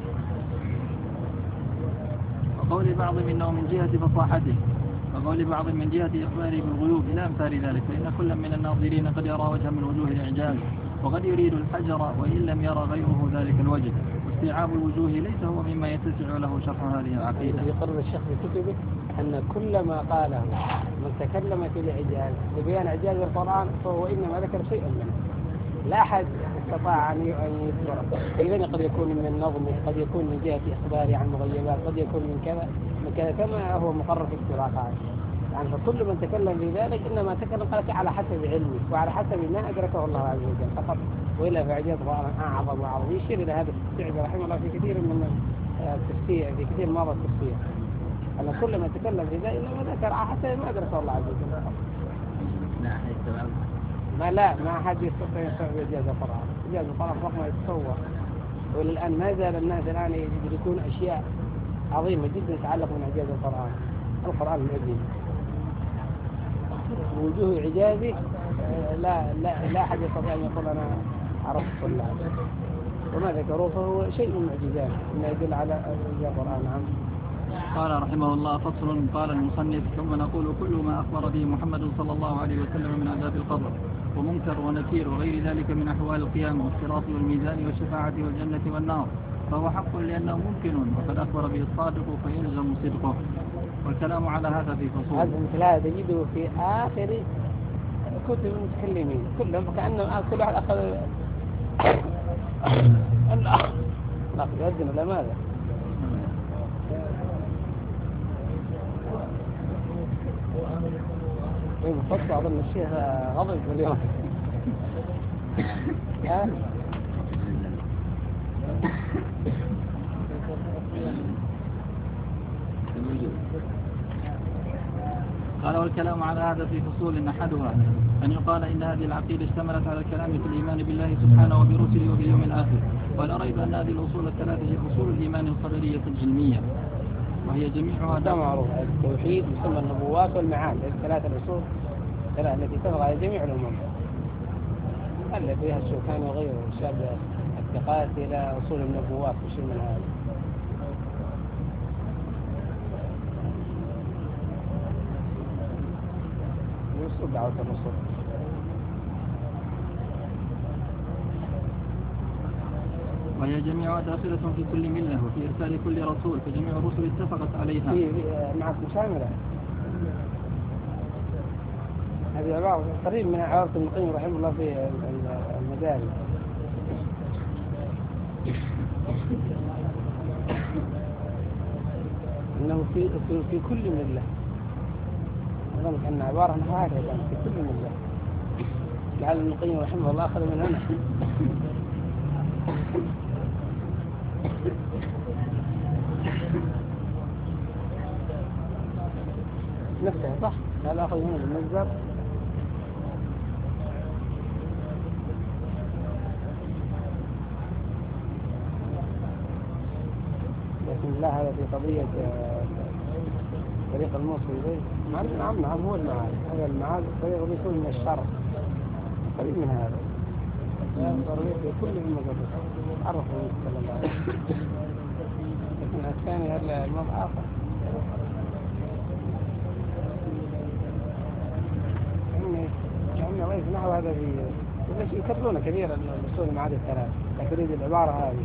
وقول بعض منهم من جهة فصاحته وقول بعض من جهة إخباره بالغيوب إلى أمثال ذلك فإن كل من الناظرين قد يرى وجها من وجوه الإعجاز وقد يريد الحجر وإن لم يرى غيره ذلك الوجه. واستيعاب الوجوه ليس هو مما يتسع له شرح هذه العقيدة. يقرر الشيخ في كتبه أن كل ما قاله من تكلم في الإعجاز لبيان إعجاز القرآن فهو إنما ذكر شيئا منه لا أحد استطاع أن يذكره. إذن قد يكون من نظمه قد يكون من جهة إخباره عن مغيبات قد يكون من كذا من كذا كما هو مقرر في اختراقات يعني فكل من تكلم في ذلك إنما تكلم قالك على حسب علمه وعلى حسب ما أدركه الله عز وجل فقط وإلا فإعجاز القرآن أعظم وأعظم. يشير إلى هذا السعدي رحمه الله في كثير من التفسير في كثير من مواضع التفسير أن كل من تكلم في ذلك إنما ذكر على حسب ما أدركه الله عز وجل ما لا ما أحد يستطيع يستوعب إعجاز القرآن. إعجاز القرآن رغم يتصور وللآن ما زال الناس الآن يدركون أشياء عظيمة جدا تتعلق من إعجاز القرآن. القرآن العظيم وجوه إعجازي لا لا لا أحد يستطيع أن يقول أنا عرفت كل هذا وما ذكروه فهو شيء من معجزات إنه يدل على إعجاز القرآن. نعم. قال رحمه الله فصل قال المصنف ثم نقول كل ما أخبر به محمد صلى الله عليه وسلم من عذاب القبر ومنكر ونكير وغير ذلك من أحوال القيامة والصراط والميزان والشفاعة والجنة والنار فهو حق لأنه ممكن وقد أخبر به الصادق فيلزم صدقه. والكلام على هذا في فصول. هذا مثل هذا تجده في آخر كتب المتكلمين كلهم كأنهم كل واحد أخذ الأخ الأخ يؤذن ولا ماذا؟ وين مفصل أظن الشيخ غضب اليوم. ها؟ قال والكلام على هذا في فصول أحدها أن يقال إن هذه العقيدة اشتملت على الكلام في الإيمان بالله سبحانه وبرسله وباليوم الآخر ولا ريب أن هذه الأصول الثلاثة هي أصول الإيمان القدرية العلمية وهي جميعها ده معروف التوحيد يسمى النبوات والمعاد الثلاثة الأصول التي تفرع على جميع الأمم ألف فيها الشوكاني وغيره شاب التقاط إلى أصول النبوات وشيء من هذا. يوصل دعوة الرسول. وهي جميعها داخلة في كل ملة وفي إرسال كل رسول فجميع الرسل اتفقت عليها. في معك مشاملة هذه عبارة قريب من عبارة ابن القيم رحمه الله في المدارج. إنه في في, في كل ملة أظن أن عبارة هكذا في كل ملة لعل ابن القيم رحمه الله أخذ من هنا. نفسه صح هذا أخذ هنا بالمصدر بسم الله هذا في قضية طريق الموصل إليه نعم نعم هو المعاد هذا المعاد طريق يكون من الشرق قريب من هذا طريق في كل المجرد عرفوا صلى الله عليه وسلم من الثاني المضاعفة يعني يعني رئيس نحو هذا في يكررون كثيرا الأصول المعاد الثلاث لكن يريد العبارة هذه.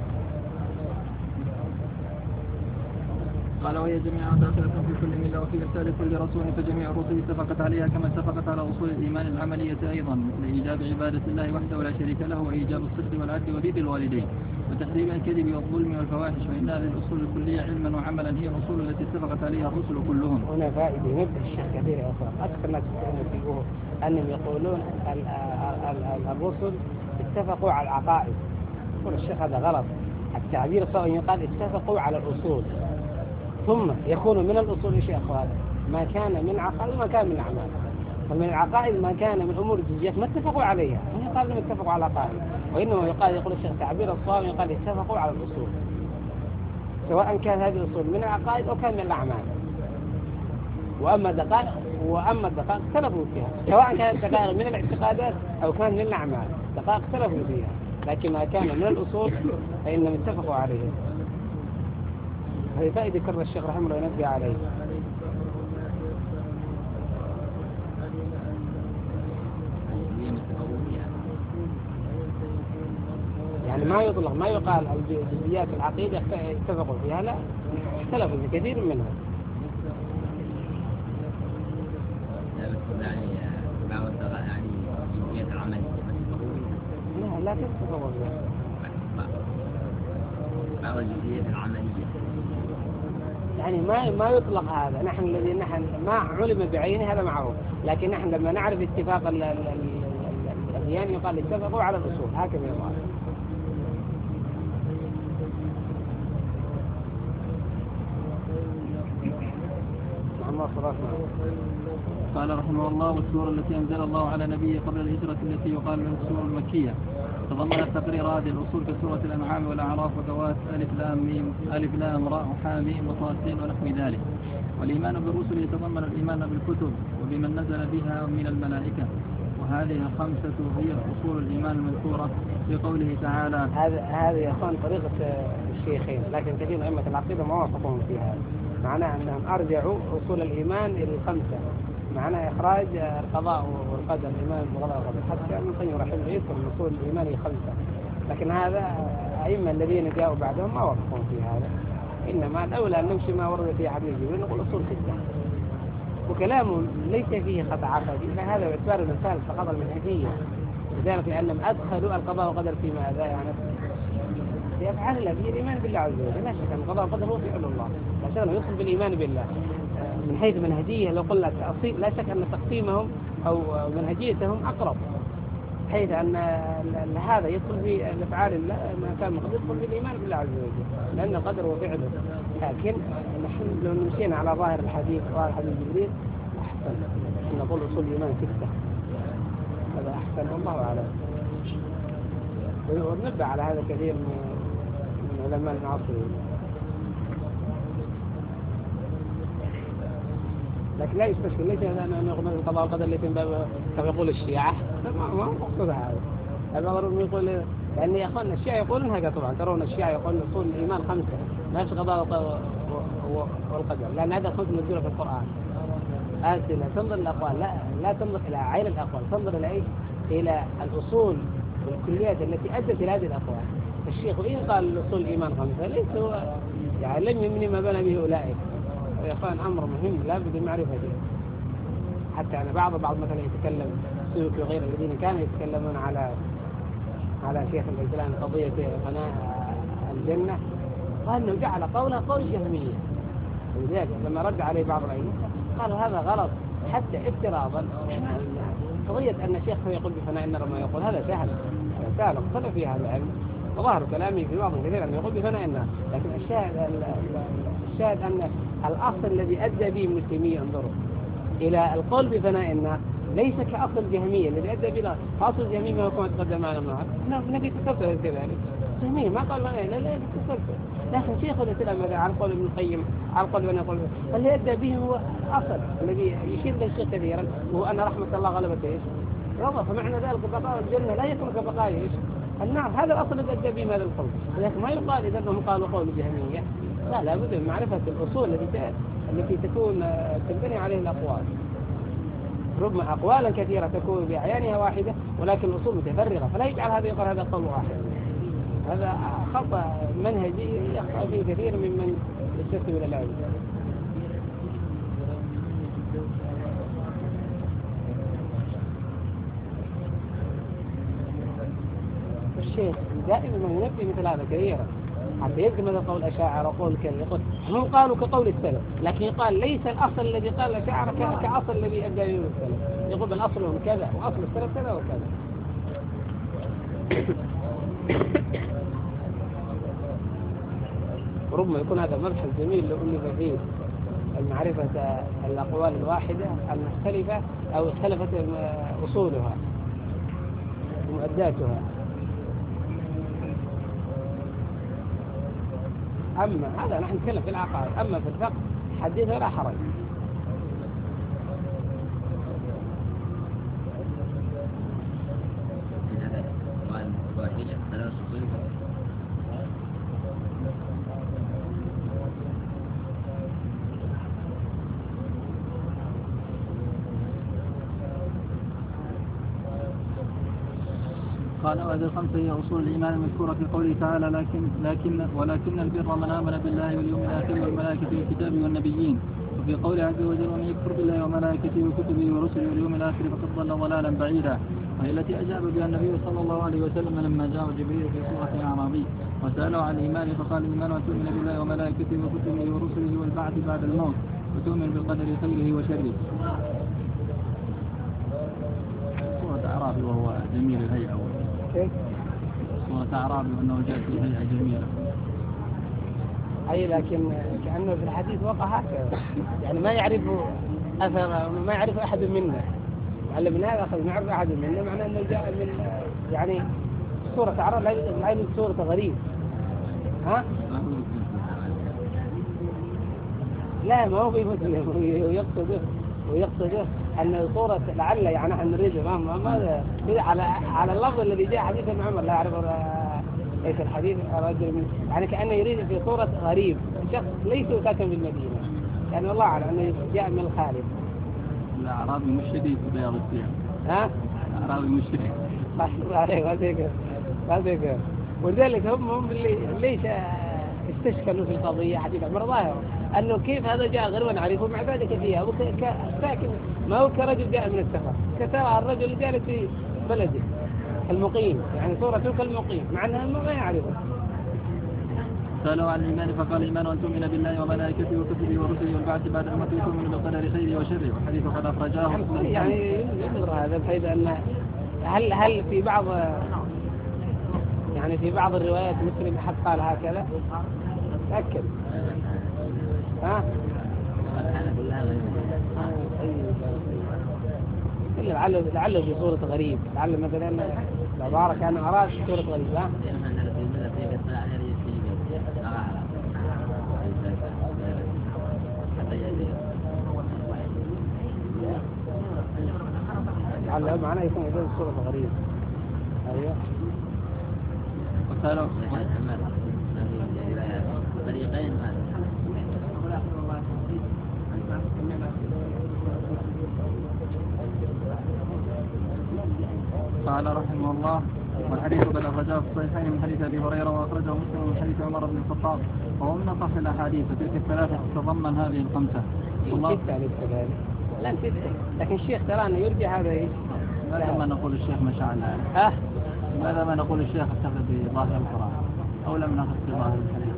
قال وهي جميعا داخلة في كل ملة وفي إرسال كل رسول فجميع الرسل اتفقت عليها كما اتفقت على أصول الإيمان العملية أيضا مثل إيجاب عبادة الله وحده ولا شريك له وإيجاب الصدق والعدل وبر الوالدين وتحريم الكذب والظلم والفواحش وإن هذه الأصول الكلية علما وعملا هي الأصول التي اتفقت عليها الرسل كلهم. هنا فائدة نبدأ الشيخ كثير يا أخوان أكثر الناس يقولون أنهم يقولون الرسل اتفقوا على العقائد. يقول الشيخ هذا غلط. التعبير الصحيح يقال اتفقوا على الأصول ثم يكون من الأصول إيش يا أخوان ما كان من عقائد وما كان من أعمال. فمن العقائد ما كان من أمور الجزئيات ما اتفقوا عليها ما يقال لهم اتفقوا على العقائد وإنما يقال يقول الشيخ تعبير الصواب يقال اتفقوا على الأصول سواء كان هذه الأصول من العقائد أو كان من الأعمال. وأما الدقائق وأما الدقائق اختلفوا فيها سواء كانت دقائق من الاعتقادات أو كان من الأعمال دقائق اختلفوا فيها لكن ما كان من الأصول فإنهم اتفقوا عليه. هذه فائدة كرر الشيخ رحمه الله ينبه عليه. يعني ما يطلق ما يقال الجزئيات العقيدة اتفقوا فيها لا اختلفوا في كثير منها. يعني بعض يعني الجزئيات العملية لا لا تتفقوا فيها بعض الجزئيات العملية يعني ما ما يطلق هذا. نحن الذي نحن ما علم بعينه هذا معروف لكن نحن لما نعرف اتفاق الأديان يقال اتفقوا على الأصول هكذا يقال. قال رحمه الله والسورة التي أنزل الله على نبيه قبل الهجرة التي يقال لها السورة المكية تضمنت تقرير هذه الأصول كسورة الأنعام والأعراف وذوات ألف لام ميم ألف لام راء حاميم وطاسين ونحو ذلك. والإيمان بالرسل يتضمن الإيمان بالكتب وبمن نزل بها من الملائكة وهذه الخمسة هي أصول الإيمان المذكورة في قوله تعالى. هذا هذه يا أخوان طريقة الشيخين لكن كثير من أئمة العقيدة ما وافقون في هذا. معناه أنهم أرجعوا أصول الإيمان إلى الخمسة معناه إخراج القضاء والقدر الإيمان بالقضاء والقدر حتى ابن القيم رحمه الله يذكر من أصول الإيمان هي خمسة لكن هذا أئمة الذين جاءوا بعدهم ما وافقون في هذا. إنما الأولى أن نمشي ما ورد في حديث جبريل نقول أصول ستة وكلام ليس فيه خطأ عقدي فهذا باعتبار المثال فقط المنهجية لذلك لأنهم أدخلوا القضاء والقدر في ماذا يعني في أفعال الله في الإيمان بالله عز وجل. لا شك أن القضاء والقدر هو فعل الله لا شك أنه يدخل بالإيمان بالله من حيث منهجية. لو قلنا التأصيل لا شك أن تقسيمهم أو منهجيتهم أقرب حيث أن هذا يدخل في الأفعال الله ما كان مقدر يدخل بالإيمان بالله عز وجل لأن القدر هو فعله. لكن نحن لو نمشينا على ظاهر الحديث ظاهر حديث جبريل أحسن أن نقول أصول الإيمان ستة هذا أحسن والله أعلم. ونبع على هذا كثير من علماء المعاصرين لكن لا يستشكل ليس أن يقول مثل القضاء والقدر اللي كما يقول الشيعة ما هو مقصود هذا. البعض يقول لأن يا أخوان الشيعة يقولون هكذا طبعا ترون الشيعة يقولون أصول الإيمان خمسة ما يفش القضاء والقدر لأن هذا خمس مذكورة في القرآن. أسئلة تنظر الأقوال لا لا تنظر إلى عين الأقوال تنظر إلى إيش إلى الأصول والكليات التي أدت إلى هذه الأقوال. الشيخ وإن قال أصول الإيمان خمسة ليس هو يعني لم يمني ما بنى به أولئك. يا أخوان أمر مهم لا بد من معرفته. حتى أنا بعض بعض مثلا يتكلم سلوك وغير الذين كانوا يتكلمون على على شيخ الإسلام قضية فناء الجنة قال إنه جعل قوله قول جهمية ولذلك لما رد عليه بعض العلماء قالوا هذا غلط حتى افتراضا قضية أن الشيخ يقول بفناء النار ما يقول هذا سهل هذا سهل اختلف في هذا العلم وظهر كلامي في بعض كثير أنه يقول بفناء النار لكن الشاهد الشاهد أن الأصل الذي أدى به ابن تيمية انظروا إلى القول بفناء النار ليس كأصل الجهمية الذي أدى بلا أصل الجهمية ما هو كما تقدم معنا معه نبي تتسلسل كذلك جهمية ما قال لا لا لا تتسلسل لكن شيخ الإسلام على قول ابن القيم على قول ابن يقول فاللي أدى به هو أصل الذي يشير له الشيخ كثيرا وهو أن رحمة الله غلبت إيش رضا. فمعنى ذلك بقاء الجنة لا يكون كبقاء إيش النار هذا الأصل الذي أدى به هذا القول، لكن ما يقال إذا أنهم قالوا قول جهمية، لا لابد من معرفة الأصول التي التي تكون تنبني عليه الأقوال. ربما أقوالا كثيرة تكون بعيانها واحدة ولكن الأصول متفرغة، فلا يجعل هذا يقال هذا قول واحد. هذا خطأ منهجي يخطأ فيه كثير ممن يستسلم إلى العلم. الشيخ دائما ينبه مثل هذا كثيرا حتى يلزم هذا قول الأشاعرة وقول كذا. يقول هم قالوا كقول السلف، لكن يقال ليس الأصل الذي قال الأشاعرة كأصل الذي أدى إليه السلف. يقول بل أصلهم كذا وأصل السلف كذا وكذا. ربما يكون هذا مبحث جميل لو ألف فيه المعرفة الأقوال الواحدة المختلفة أو اختلفت أصولها ومؤداتها. أما هذا نحن نتكلم في العقائد، أما في الفقه حديث ولا حرج. قال وهذه الخمسة هي أصول الإيمان المذكورة في قوله تعالى لكن, لكن ولكن البر من آمن بالله واليوم الآخر والملائكة والكتاب والنبيين، وفي قوله عز وجل ومن يكفر بالله وملائكته وكتبه ورسله واليوم الآخر فقد ضل ضلالا بعيدا، وهي التي أجاب بها النبي صلى الله عليه وسلم لما جاء جبريل في سورة أعرابي وسأله عن الإيمان فقال الإيمان أن تؤمن بالله وملائكته وكتبه ورسله والبعث بعد الموت وتؤمن بالقدر خيره وشره. سورة أعرابي وهو جميل الهيئة، سورة أعرابي وأنه جاء في هيئة جميلة. أي لكن كأنه في الحديث وقع هكذا، يعني ما يعرف أثر ما يعرف أحد منا، على من هذا أخذ ما يعرف أحد منا معناه أنه جاء من يعني سورة أعراب لا يوجد سورة غريب. ها؟ لا ما هو بمسلم ويقصده ويقصده أن صورة لعل يعني نحن نريد ما ما على على اللفظ الذي جاء حديث ابن عمر لا يعرف ليس الحديث رجل من يعني كأنه يريد في صورة غريب شخص ليس ساكن بالمدينة، يعني والله أعلم أنه جاء من الخارج. الأعرابي مش شديد في بياض الثياب. ها؟ الأعرابي مش شديد. ما عليه ما ذكر ما ذكر ولذلك هم هم اللي ليش استشكلوا في القضية حديث عمر ظاهر أنه كيف هذا جاء غير ونعرفه مع ذلك فيها ساكن ما هو كرجل جاء من السفر كترى الرجل جالس في بلده المقيم يعني صورته كالمقيم مع أنها ما يعرفه. سألوا عن الإيمان فقال الإيمان أن تؤمن بالله وملائكته وكتبه ورسله والبعث بعد الموت وتؤمن بالقدر خيره وشره، والحديث قد أخرجاه. يعني يظهر هذا بحيث أن هل هل في بعض يعني في بعض الروايات مسلم حد قال هكذا تأكد. ها؟ إلا لعله لعله في صورة غريب، لعله مثلا العبارة كان أراد صورة غريب. ها؟ لعله معناه يكون يدل صورة غريب. أيوه. وقالوا طريقين قال رحمه الله والحديث قد أخرجه في الصحيحين من حديث أبي هريرة وأخرجه مسلم من حديث عمر بن الخطاب، وهو من أصح الأحاديث وتلك الثلاثة تتضمن هذه الخمسة. الله لا ستة، لكن الشيخ ترى أنه يرجع هذا إيش؟ ماذا ما نقول الشيخ ما شاء الله؟ ها؟ ماذا ما نقول الشيخ اتخذ بظاهر القرآن أو لم نأخذ بظاهر الحديث؟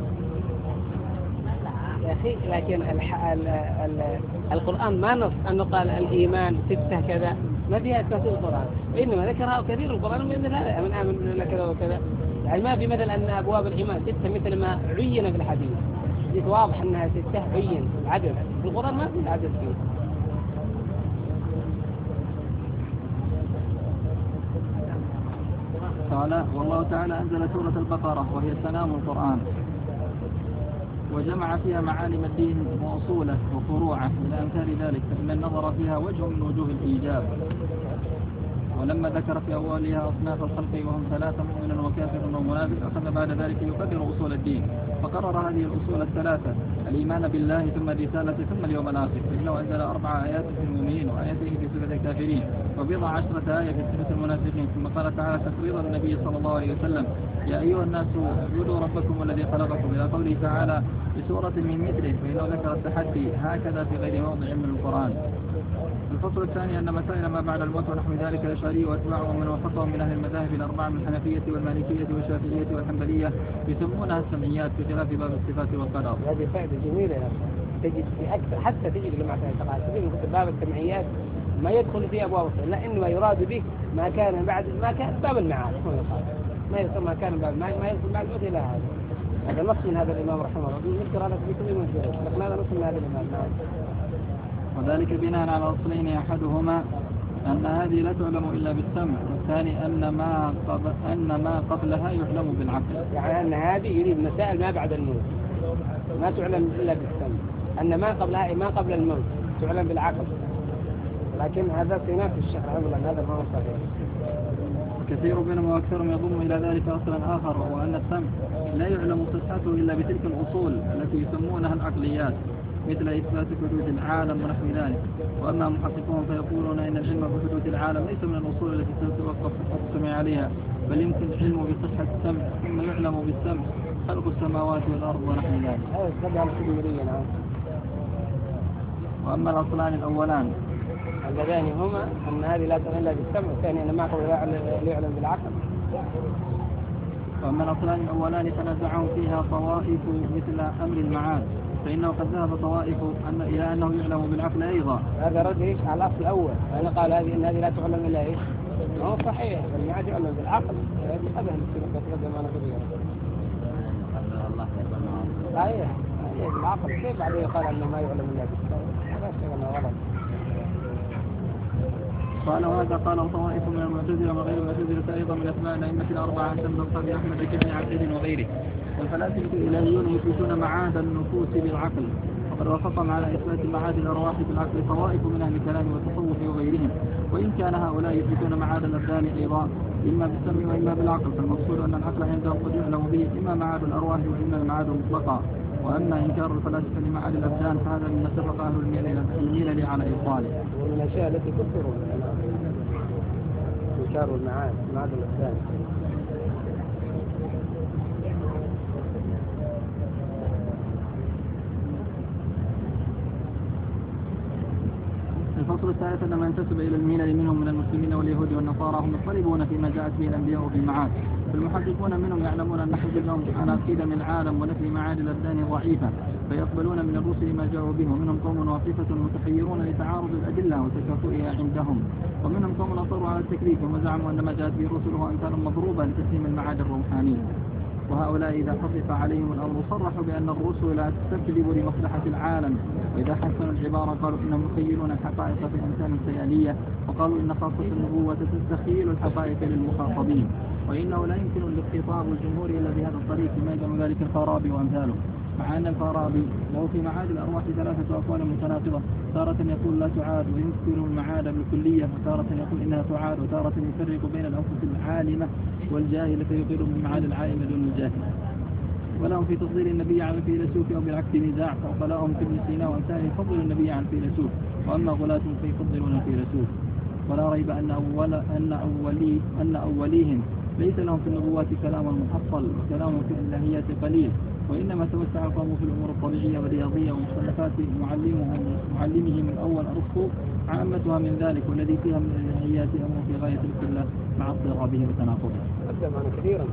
يا أخي لكن الح... ال... ال... القرآن ما نص أنه قال الإيمان ستة كذا، ما فيها تفسير القرآن، وإنما ذكرها كثير القرآن من هذا من آمن كذا وكذا، يعني ما في مثل أن أبواب الإيمان ستة مثل ما عين في الحديث، حديث واضح أنها ستة عين العدد، القرآن ما في العدد فيه. قال والله تعالى أنزل سورة البقرة وهي سنام القرآن وجمع فيها معالم الدين وأصوله وفروعه إلى أمثال ذلك، فإن النظر فيها وجه من وجوه الإيجاب ولما ذكر في أولها أصناف الخلق وهم ثلاثة مؤمن وكافر ومنافق أخذ بعد ذلك يقرر أصول الدين، فقرر هذه الأصول الثلاثة: الإيمان بالله ثم الرسالة ثم اليوم الآخر، فإنه أنزل أربع آيات في المؤمنين وآيتين في صفة الكافرين وبضع عشرة آية في صفة المنافقين. ثم قال تعالى تقريرا النبي صلى الله عليه وسلم: يا أيها الناس اعبدوا ربكم الذي خلقكم، إلى قوله تعالى في سورة من مثله، فإنه ذكر التحدي هكذا في غير موضع من القرآن. الفصل الثاني أن مسائل ما بعد الموت ونحو ذلك الأشعري وأتباعهم من وفقهم من أهل المذاهب الأربعة من الحنفية والمالكية والشافعية والحنبلية يسمونها السمعيات بخلاف باب الصفات والقدر. هذه فائدة جميلة يا أخي. تجد في أكثر حتى تجد لما تعتقد تجد باب السمعيات ما يدخل فيه أبواب الصفات، لا إنما يراد به ما كان بعد ما كان باب المعاد، ما يصير ما كان باب ما ما يصير بعد إلى هذا. هذا نص من هذا الإمام رحمه الله، نذكر هذا في كل من فيه، لكن هذا نص من هذا الإمام. وذلك بناء على أصلين: أحدهما أن هذه لا تعلم إلا بالسمع، والثاني أن ما قبل أن ما قبلها يعلم بالعقل. يعني أن هذه يريد مسائل ما بعد الموت ما تعلم إلا بالسمع، أن ما قبلها ما قبل الموت تعلم بالعقل، لكن هذا صناف الشيخ رحمه الله، هذا ما هو صحيح. كثير منهم وأكثرهم يضم إلى ذلك أصلا آخر، وهو أن السمع لا يعلم صحته إلا بتلك الأصول التي يسمونها العقليات، مثل إثبات حدود العالم ونحو ذلك. وأما محققون فيقولون إن العلم بحدود العالم ليس من الأصول التي تتوقف صحة السمع عليها، بل يمكن العلم بصحة السمع ثم يعلم بالسمع خلق السماوات والأرض ونحو ذلك. وأما الأصلان الأولان اللذان هما أن هذه لا تعلم إلا بالسمع، والثاني أن ما قبل لا يعلم بالعقل. وأما الأصلان الأولان فنزعهم فيها طوائف مثل أمر المعاد، فإنه قد ذهب طوائف أن إلى أنه يعلم بالعقل أيضا. هذا رد إيش على الأصل الأول، أنا قال هذه أن هذه لا تعلم إلا إيش؟ ما هو صحيح، المعاد يعلم بالعقل، هذه أبدا السنة تقدم أنا كبيرة. الله يقول صحيح، هذه بالعقل، كيف بعدين يقال أنه ما يعلم إلا بالسمع؟ هذا شيء غلط. قال وهذا قال طوائف من المعتزلة وغير المعتزلة أيضا من أسماء الأئمة الأربعة عن تنبل قبل أحمد بن عقيل وغيره. والفلاسفة الإلهيون يثبتون معاد النفوس بالعقل، وقد وافقهم على إثبات معاد الأرواح بالعقل طوائف من أهل الكلام والتصوف وغيرهم. وإن كان هؤلاء يثبتون معاد الأبدان أيضا إما بالسمع وإما بالعقل، فالمقصود أن العقل عندهم قد يعلم به إما معاد الأرواح وإما المعاد مطلقا. وأما إنكار الفلاسفة لمعاد الأبدان فهذا مما اتفق أهل الملل على إبطاله. ومن الأشياء التي تكثر إنكار المعاد معاد الأبدان. الفصل الثالث أن من ينتسب إلى الملل منهم من المسلمين واليهود والنصارى هم مضطربون فيما جاءت به الأنبياء في المعاد، فالمحققون منهم يعلمون أن نحن لهم على عقيدة من العالم ونفي معاد الأبدان ضعيفة، فيقبلون من الرسل ما جاءوا به. ومنهم قوم واقفة متحيرون لتعارض الأدلة وتكافؤها عندهم، ومنهم قوم أصروا على التكليف وزعموا أن ما جاءت به رسله أمثال مضروبة لتسليم المعاد الروحاني. وهؤلاء إذا خفف عليهم الأمر صرحوا بأن الرسل لا تكذب لمصلحة العالم، وإذا حسنوا العبارة قالوا إنهم يخيلون الحقائق في أمثال خيالية، وقالوا إن خاصة النبوة تستخيل الحقائق للمخاطبين، وإنه لا يمكن الاخطاب الجمهور إلا بهذا الطريق، كما يزعم ذلك الفارابي وأمثاله. مع أن الفارابي له في معاد الأرواح ثلاثة أقوال متناقضة، تارة يقول لا تعاد وينكر المعاد بالكلية، وتارة يقول إنها تعاد، وتارة يفرق بين الأنفس العالمة والجاهلة فيقر بمعاد العالم دون الجاهل. ولهم في تفضيل النبي على الفيلسوف أو بالعكس نزاع، فعقلاءهم كابن سينا وأمثاله يفضل النبي على الفيلسوف، وأما غلاتهم فيفضلون الفيلسوف. ولا ريب أن أول أن أولي أن أوليهم ليس لهم في النبوات كلام محصل، وكلام في الإلهيات قليل، وإنما توسع القوم في الأمور الطبيعية والرياضية ومصنفات معلمهم معلمهم الأول أرسطو عامتها من ذلك، والذي فيها من الإلهيات أمر في غاية الكلة مع اضطرابه وتناقضه. أبدأ معنا كثيرا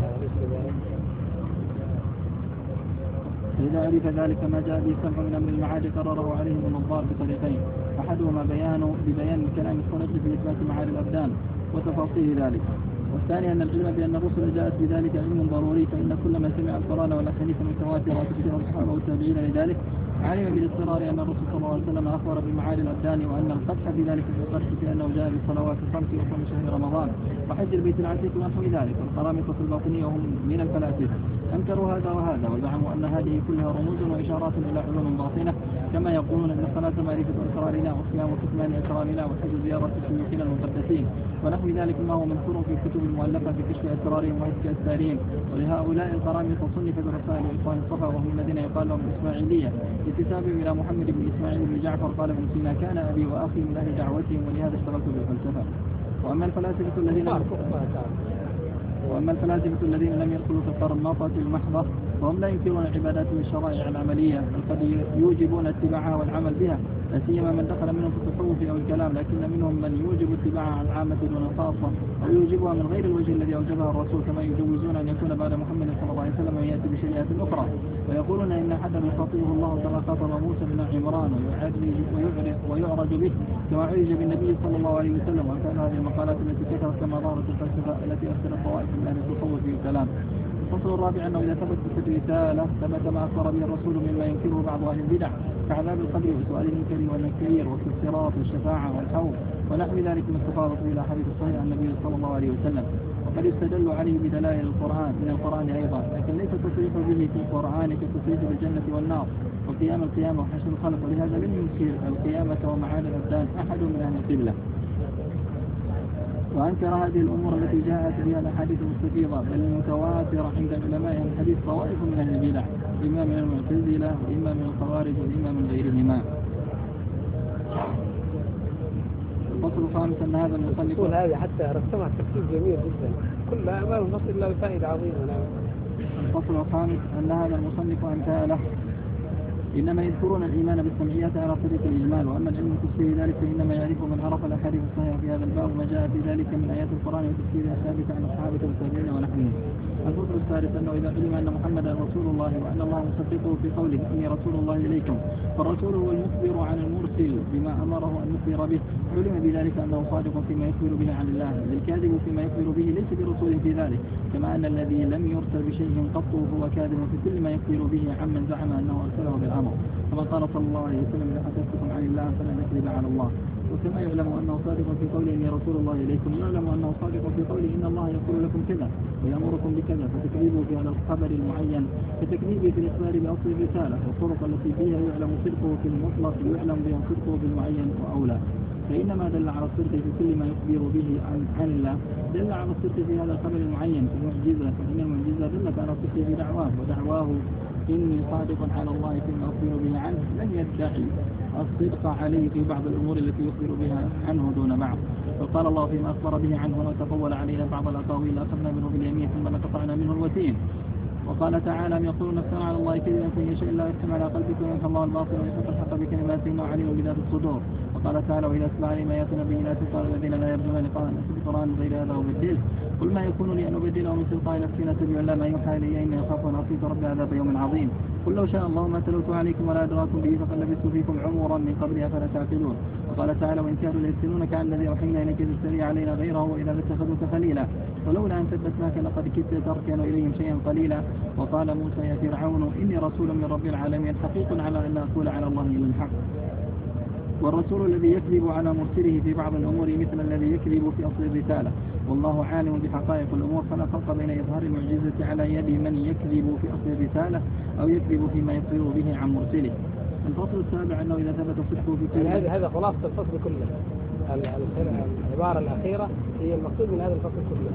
إذا عرف ذلك ما جاء به السمع من أمر المعاد قرره عليهم النظار بطريقين: أحدهما بيان ببيان الكلام الصريح في إثبات معاد الأبدان وتفاصيل ذلك، والثاني أن العلم بأن الرسل جاءت بذلك علم ضروري، فإن كل ما سمع القرآن والأحاديث المتواترة وتفسير الصحابة والتابعين لذلك علم بالاضطرار أن الرسول صلى الله عليه وسلم أخبر بمعالي الأبدان وأن القدح في ذلك في القدح بأنه جاء بالصلوات الخمس وصوم شهر رمضان وحج البيت العتيق ونحو ذلك. والقرامطة الباطنية وهم من الفلاسفة أنكروا هذا وهذا وزعموا أن هذه كلها رموز وإشارات إلى علوم باطنة، كما يقولون أن الصلاة معرفة أسرارنا والصيام كتمان أسرارنا والحج زيارة شيوخنا المقدسين ونحو ذلك ما هو منثور في الكتب المؤلفة في كشف أسرارهم وهتك أسرارهم. ولهؤلاء القرامطة صنفت رسائل إخوان الصفا وهم الذين يقال لهم الإسماعيلية انتسابهم إلى محمد بن إسماعيل بن جعفر قال ابن سينا كان أبي وأخي من أهل دعوتهم ولهذا اشتغلت بالفلسفة. وأما الفلاسفة الذين وأما الفلاسفة الذين لم يدخلوا في القرامطة المحضة وهم لا ينكرون العبادات والشرائع العملية بل قد يوجبون اتباعها والعمل بها، لا سيما من دخل منهم في التصوف أو الكلام، لكن منهم من يوجب اتباعها عن العامة دون الخاصة أو يوجبها من غير الوجه الذي أوجبها الرسول، كما يجوزون أن يكون بعد محمد صلى الله عليه وسلم ويأتي بشريعة أخرى. ويقولون إن حدا يخاطبه الله كما خاطب موسى بن عمران ويعرج به كما عرج بالنبي صلى الله عليه وسلم. وكان هذه المقالات التي كثرت كما ظهرت الفلسفة التي أرسلت طوائف من أهل التصوف في الكلام. الفصل الرابع أنه إذا ثبت في الرسالة ثبت ما أخبر به الرسول مما ينكره بعض أهل البدع كعذاب القبر وسؤال المنكر والنكير وفي الصراط والشفاعة والحوض ونحو ذلك من استفاضت به الأحاديث الصحيحة عن النبي صلى الله عليه وسلم، وقد استدلوا عليه بدلائل القرآن من القرآن أيضا، لكن ليس التصريح به في القرآن كالتصريح بالجنة والنار وقيام القيامة وحشر الخلق، ولهذا لم ينكر القيامة ومعاد الأبدان أحد من أهل القبلة. وأنكر هذه الأمور التي جاءت بها الأحاديث المستفيضة بل المتواترة عند علماء الحديث طوائف من أهل البدع، إما من المعتزلة وإما من الخوارج وإما من غيرهما. الفصل الخامس أن هذا المصنف يقول هذه حتى رسمها ترتيب جميل جدا كلها ما الفصل له فائدة عظيمة. الفصل الخامس أن هذا المصنف أمثاله إنما يذكرون الإيمان بالسمعيات على طريق الإجمال، وأما العلم بتفسير ذلك فإنما يعرفه من عرف الأحاديث الصحيحة في هذا الباب وما جاء في ذلك من آيات القرآن وتفسيرها الثابتة عن الصحابة والتابعين ونحوهم. الفصل الثالث أنه إذا علم أن محمدا رسول الله وأن الله مصدقه في قوله إني رسول الله إليكم، فالرسول هو المخبر عن المرسل بما أمره أن يخبر به، علم بذلك أنه صادق فيما يخبر به عن الله، الكاذب فيما يخبر به ليس برسول في ذلك، كما أن الذي لم يرسل بشيء قط هو كاذب في كل ما يخبر به عمن زعم أنه أرسله بالأمر، كما قال صلى الله عليه وسلم إذا حدثتكم عن الله فلا نكذب على الله. وكما يعلم أنه صادق في قوله إني رسول الله إليكم يعلم أنه صادق في قوله إن الله يقول لكم كذا ويأمركم بكذا، فتكذيبه في هذا الخبر المعين كتكذيبه في الإخبار بأصل الرسالة، والطرق التي فيها يعلم صدقه في المطلق يعلم بها صدقه في المعين وأولى. فإنما دل على الصدق في كل ما يخبر به عن, عن الله دل على الصدق في هذا الخبر المعين في المعجزة، فإن المعجزة دلت على الصدق في دعواه، ودعواه إني صادق على الله فيما أخبر به عنه لم يدعي الصدق عليه في بعض الأمور التي يخبر بها عنه دون بعض. وقال الله فيما أخبر به عنه ولو تقول علينا بعض الأقاويل أخذنا منه باليمين ثم لقطعنا منه الوتين. وقال تعالى أم يقولون افترى على الله كذبا فإن يشاء الله يختم على قلبك ويمحو الله الباطل ويحق الحق بكلماته إنه عليم بذات الصدور. وقال تعالى وإذا أتلى عليهم آياتنا بينات قال الذين لا يرجون لقاءنا نأتي بقرآن غير هذا وبدله قل ما يكون لي أن أبدله من تلقاء نفسي نتبع إلا ما يوحى إلي إني أخاف أن أعصي ربي عذاب يوم عظيم. قل لو شاء الله ما تلوت عليكم ولا أدراكم به فقد لبثت فيكم عمرا من قبلها فلا تعقلون. وقال تعالى وإن كانوا ليفتنونك عن الذي أوحينا إليك تفتري علينا غيره وإذا اتخذوك خليلا ولولا أن ثبتناك لقد كدت تركن إليهم شيئا قليلا. وقال موسى يا فرعون إني رسول من رب العالمين حقيق على أن أقول على الله إلا الحق. والرسول الذي يكذب على مرسله في بعض الأمور مثل الذي يكذب في أصل الرسالة، والله عالم بحقائق الأمور فلا فرق بين إظهار المعجزة على يد من يكذب في أصل الرسالة أو يكذب فيما يخبر به عن مرسله. الفصل السابع أنه إذا ثبت صدقه في كل يعني هذا خلاصة الفصل كله، العبارة الأخيرة هي المقصود من هذا الفصل كله.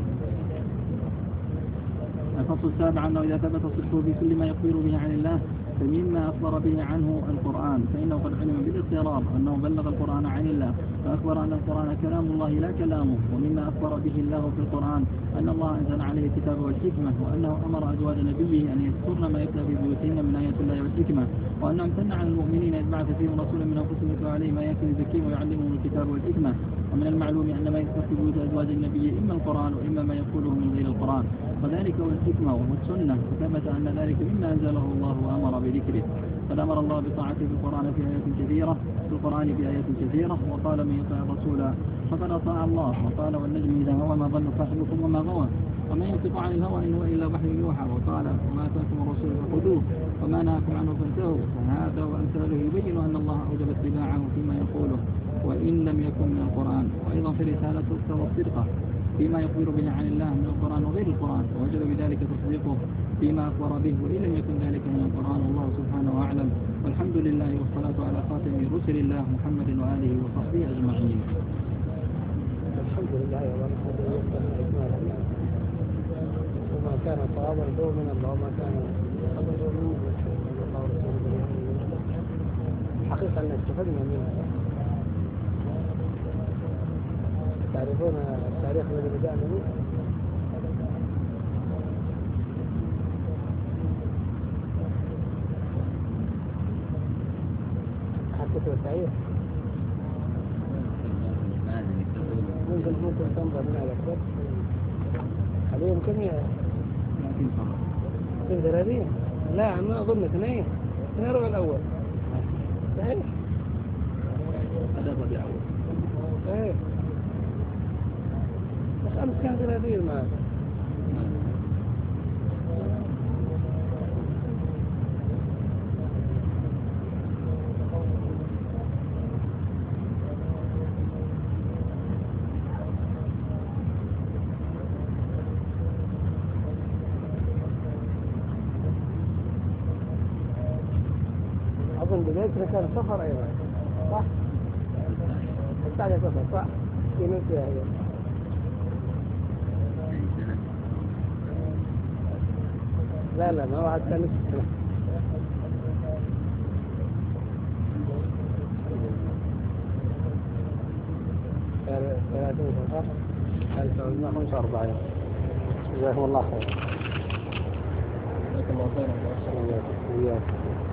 الفصل السابع أنه إذا ثبت صدقه في كل ما يخبر به عن الله فمما أخبر به عنه القرآن فإنه قد علم بالاضطراب أنه بلغ القرآن عن الله فأخبر أن القرآن كلام الله لا كلامه. ومما أخبر به الله في القرآن أن الله أنزل عليه الكتاب والحكمة وأنه أمر أزواج نبيه أن يذكرن ما يتلى في بيوتهن من آيات الله والحكمة وأنه امتن على المؤمنين إذ بعث فيهم رسولا من أنفسهم يتلو عليهم آياته يزكيهم ويعلمهم الكتاب والحكمة. ومن المعلوم أن ما يذكر في بيوت أزواج النبي إما القرآن وإما ما يقوله من غير القرآن وذلك هو الحكمة وهو السنة، وثبت أن ذلك مما أنزله الله وأمر بذكره. قد أمر الله بطاعته في القرآن في آيات كثيرة في القرآن في آيات كثيرة وقال من يطع الرسول فقد أطاع الله. وقال والنجم إذا هوى ما ضل صاحبكم وما غوى. وما ينطق عن الهوى إن هو إلا وحي يوحى. وقال وما آتاكم الرسول فخذوه وما نهاكم عنه فانتهوا. فهذا وأمثاله يبين أن الله أوجب اتباعه فيما يقوله وإن لم يكن من القرآن. وأيضا في رسالته والصدقة فيما يخبر به عن الله من القرآن وغير القرآن، ووجب بذلك تصديقه فيما أخبر به وإن لم يكن ذلك من القرآن. والله سبحانه أعلم، والحمد لله والصلاة على خاتم رسل الله محمد وآله وصحبه أجمعين. الحمد لله والحمد لله وما كان صوابا فهو من الله وما كان خطأ فهو من الله ورسوله. الحقيقة أن استفدنا منه. تعرفون التاريخ الذي بدأنا منه؟ حسيت التاريخ ممكن ممكن تنظر من هذا الكتاب حاليا كم يا اثنين ثلاثين؟ لا ما أظن اثنين اثنين ربع الأول صحيح؟ هذا ربع أول صحيح بس أمس كان ثلاثين معك. أظن بدايتنا كان سفر أيضا صح؟ الساعة سفر صح؟ في نفسها هي لا لا ما واحد كان نفسه ثلاثين صح؟ ألف ومئة وخمسة وأربعين. جزاكم الله خير. جزاك الله خيرا. وإياكم.